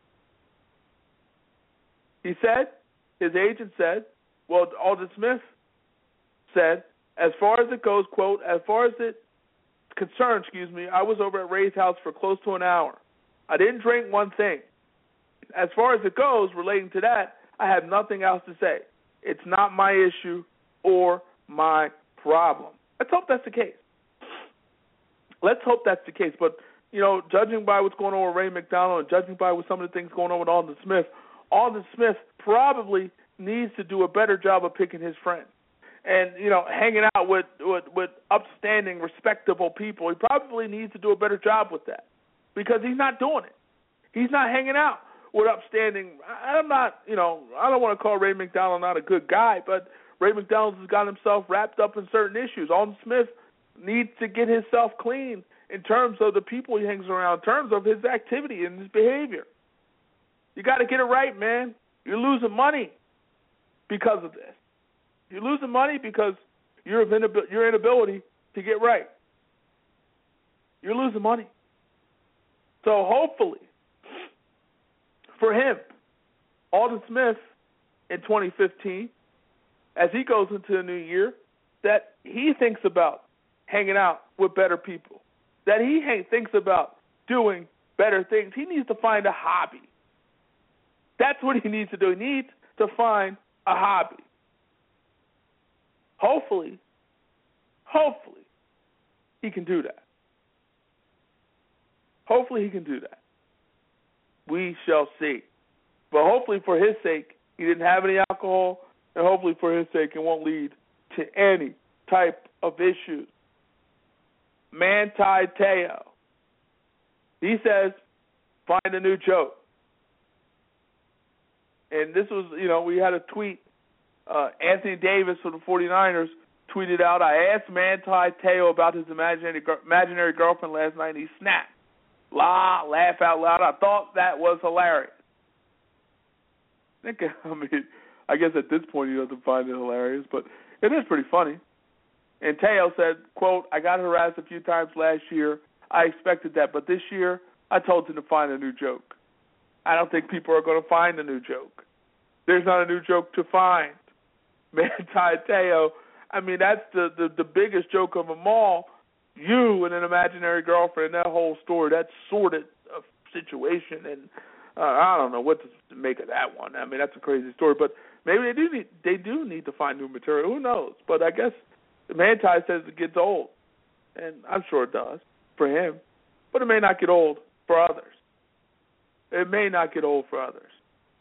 B: He said, his agent said, well, Aldon Smith said, as far as it goes, quote, as far as it's concerned, excuse me, I was over at Ray's house for close to an hour. I didn't drink one thing. As far as it goes, relating to that, I have nothing else to say. It's not my issue or my problem. Let's hope that's the case. Let's hope that's the case. But, you know, judging by what's going on with Ray McDonald and judging by what some of the things going on with Aldon Smith, Aldon Smith probably needs to do a better job of picking his friends. And, you know, hanging out with, with, with upstanding, respectable people. He probably needs to do a better job with that because he's not doing it. He's not hanging out with upstanding. I'm not, you know, I don't want to call Ray McDonald not a good guy, but Ray McDonald has got himself wrapped up in certain issues. Aldon Smith needs to get himself clean in terms of the people he hangs around, in terms of his activity and his behavior. You got to get it right, man. You're losing money because of this. You're losing money because your your inability to get right. You're losing money. So hopefully, for him, Aldon Smith in twenty fifteen, as he goes into the new year, that he thinks about hanging out with better people, that he hang, thinks about doing better things. He needs to find a hobby. That's what he needs to do. He needs to find a hobby. Hopefully, hopefully, he can do that. Hopefully he can do that. We shall see. But hopefully for his sake, he didn't have any alcohol, and hopefully for his sake, it won't lead to any type of issues. Manti Te'o, he says, find a new joke. And this was, you know, we had a tweet. Uh, Anthony Davis of the forty-niners tweeted out, I asked Manti Te'o about his imaginary, imaginary girlfriend last night, and he snapped. La, laugh out loud. I thought that was hilarious. I think, I mean, I guess at this point he doesn't find it hilarious, but it is pretty funny. And Te'o said, quote, I got harassed a few times last year. I expected that, but this year I told him to find a new joke. I don't think people are going to find a new joke. There's not a new joke to find. Manti Te'o, I mean, that's the, the, the biggest joke of them all. You and an imaginary girlfriend, that whole story, that sordid uh, situation, and uh, I don't know what to make of that one. I mean, that's a crazy story, but maybe they do need they do need to find new material. Who knows? But I guess Manti says it gets old, and I'm sure it does for him, but it may not get old for others. It may not get old for others.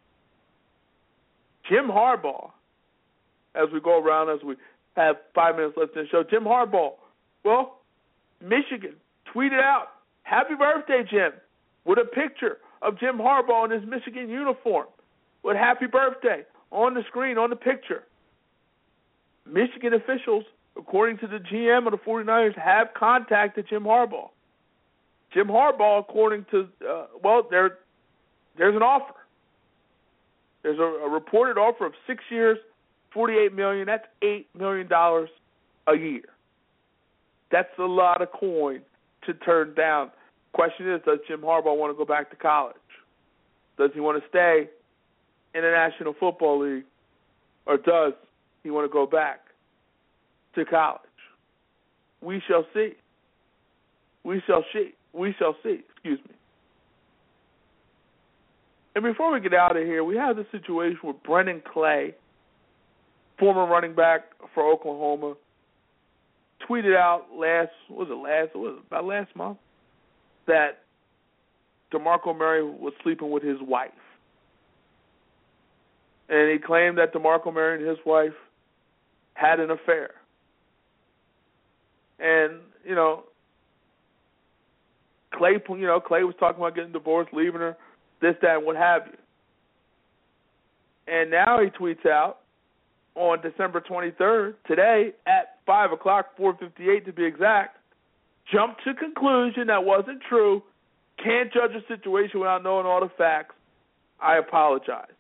B: Jim Harbaugh, as we go around, as we have five minutes left in the show, Jim Harbaugh, well, Michigan tweeted out, "Happy birthday, Jim," with a picture of Jim Harbaugh in his Michigan uniform with "Happy birthday" on the screen, on the picture. Michigan officials, according to the G M of the 49ers, have contacted Jim Harbaugh. Jim Harbaugh, according to, uh, well, there, there's an offer. There's a, a reported offer of six years, forty-eight million dollars. That's eight million dollars a year. That's a lot of coin to turn down. Question is, does Jim Harbaugh want to go back to college? Does he want to stay in the National Football League, or does he want to go back to college? We shall see. We shall see. We shall see. Excuse me. And before we get out of here, we have the situation with Brennan Clay, former running back for Oklahoma, tweeted out last, what was it last, what was it, about last month, that DeMarco Murray was sleeping with his wife. And he claimed that DeMarco Murray and his wife had an affair. And, you know, Clay, you know, Clay was talking about getting divorced, leaving her, this, that, and what have you. And now he tweets out on December twenty-third, today, at five o'clock, four fifty-eight to be exact, jumped to conclusion that wasn't true, can't judge a situation without knowing all the facts. I apologize.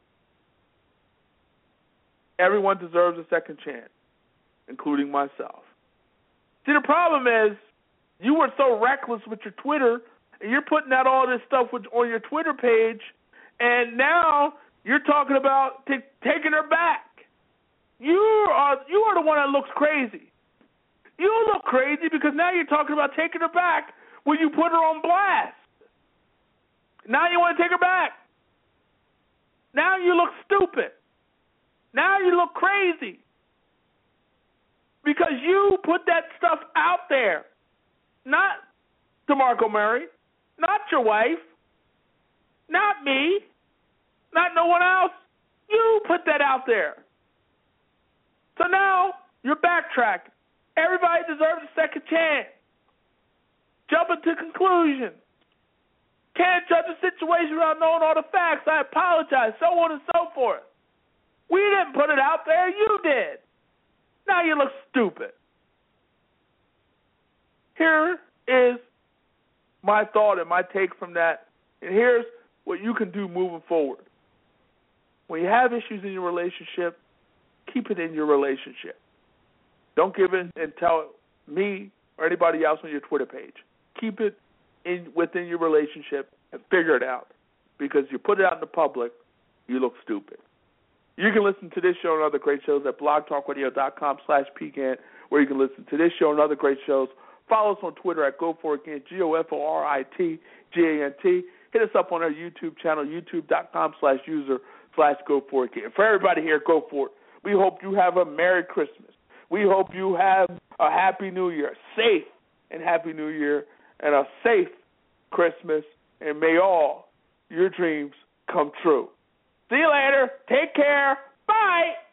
B: Everyone deserves a second chance, including myself. See, the problem is you were so reckless with your Twitter, and you're putting out all this stuff with, on your Twitter page, and now you're talking about t- taking her back. You are you are the one that looks crazy. You look crazy because now you're talking about taking her back when you put her on blast. Now you want to take her back. Now you look stupid. Now you look crazy. Because you put that stuff out there. Not DeMarco Murray. Not your wife. Not me. Not no one else. You put that out there. So now you're backtracking. Everybody deserves a second chance. Jumping to conclusions. Can't judge a situation without knowing all the facts. I apologize. So on and so forth. We didn't put it out there. You did. Now you look stupid. Here is my thought and my take from that. And here's what you can do moving forward. When you have issues in your relationship, keep it in your relationship. Don't give in and tell me or anybody else on your Twitter page. Keep it in within your relationship and figure it out. Because you put it out in the public, you look stupid. You can listen to this show and other great shows at blogtalkradio.com slash pgant, where you can listen to this show and other great shows. Follow us on Twitter at GoForItGant, G O F O R I T G A N T. Hit us up on our YouTube channel, youtube.com slash user slash GoForItGant. For everybody here, go for it. We hope you have a Merry Christmas. We hope you have a Happy New Year, safe and Happy New Year, and a safe Christmas, and may all your dreams come true. See you later. Take care. Bye.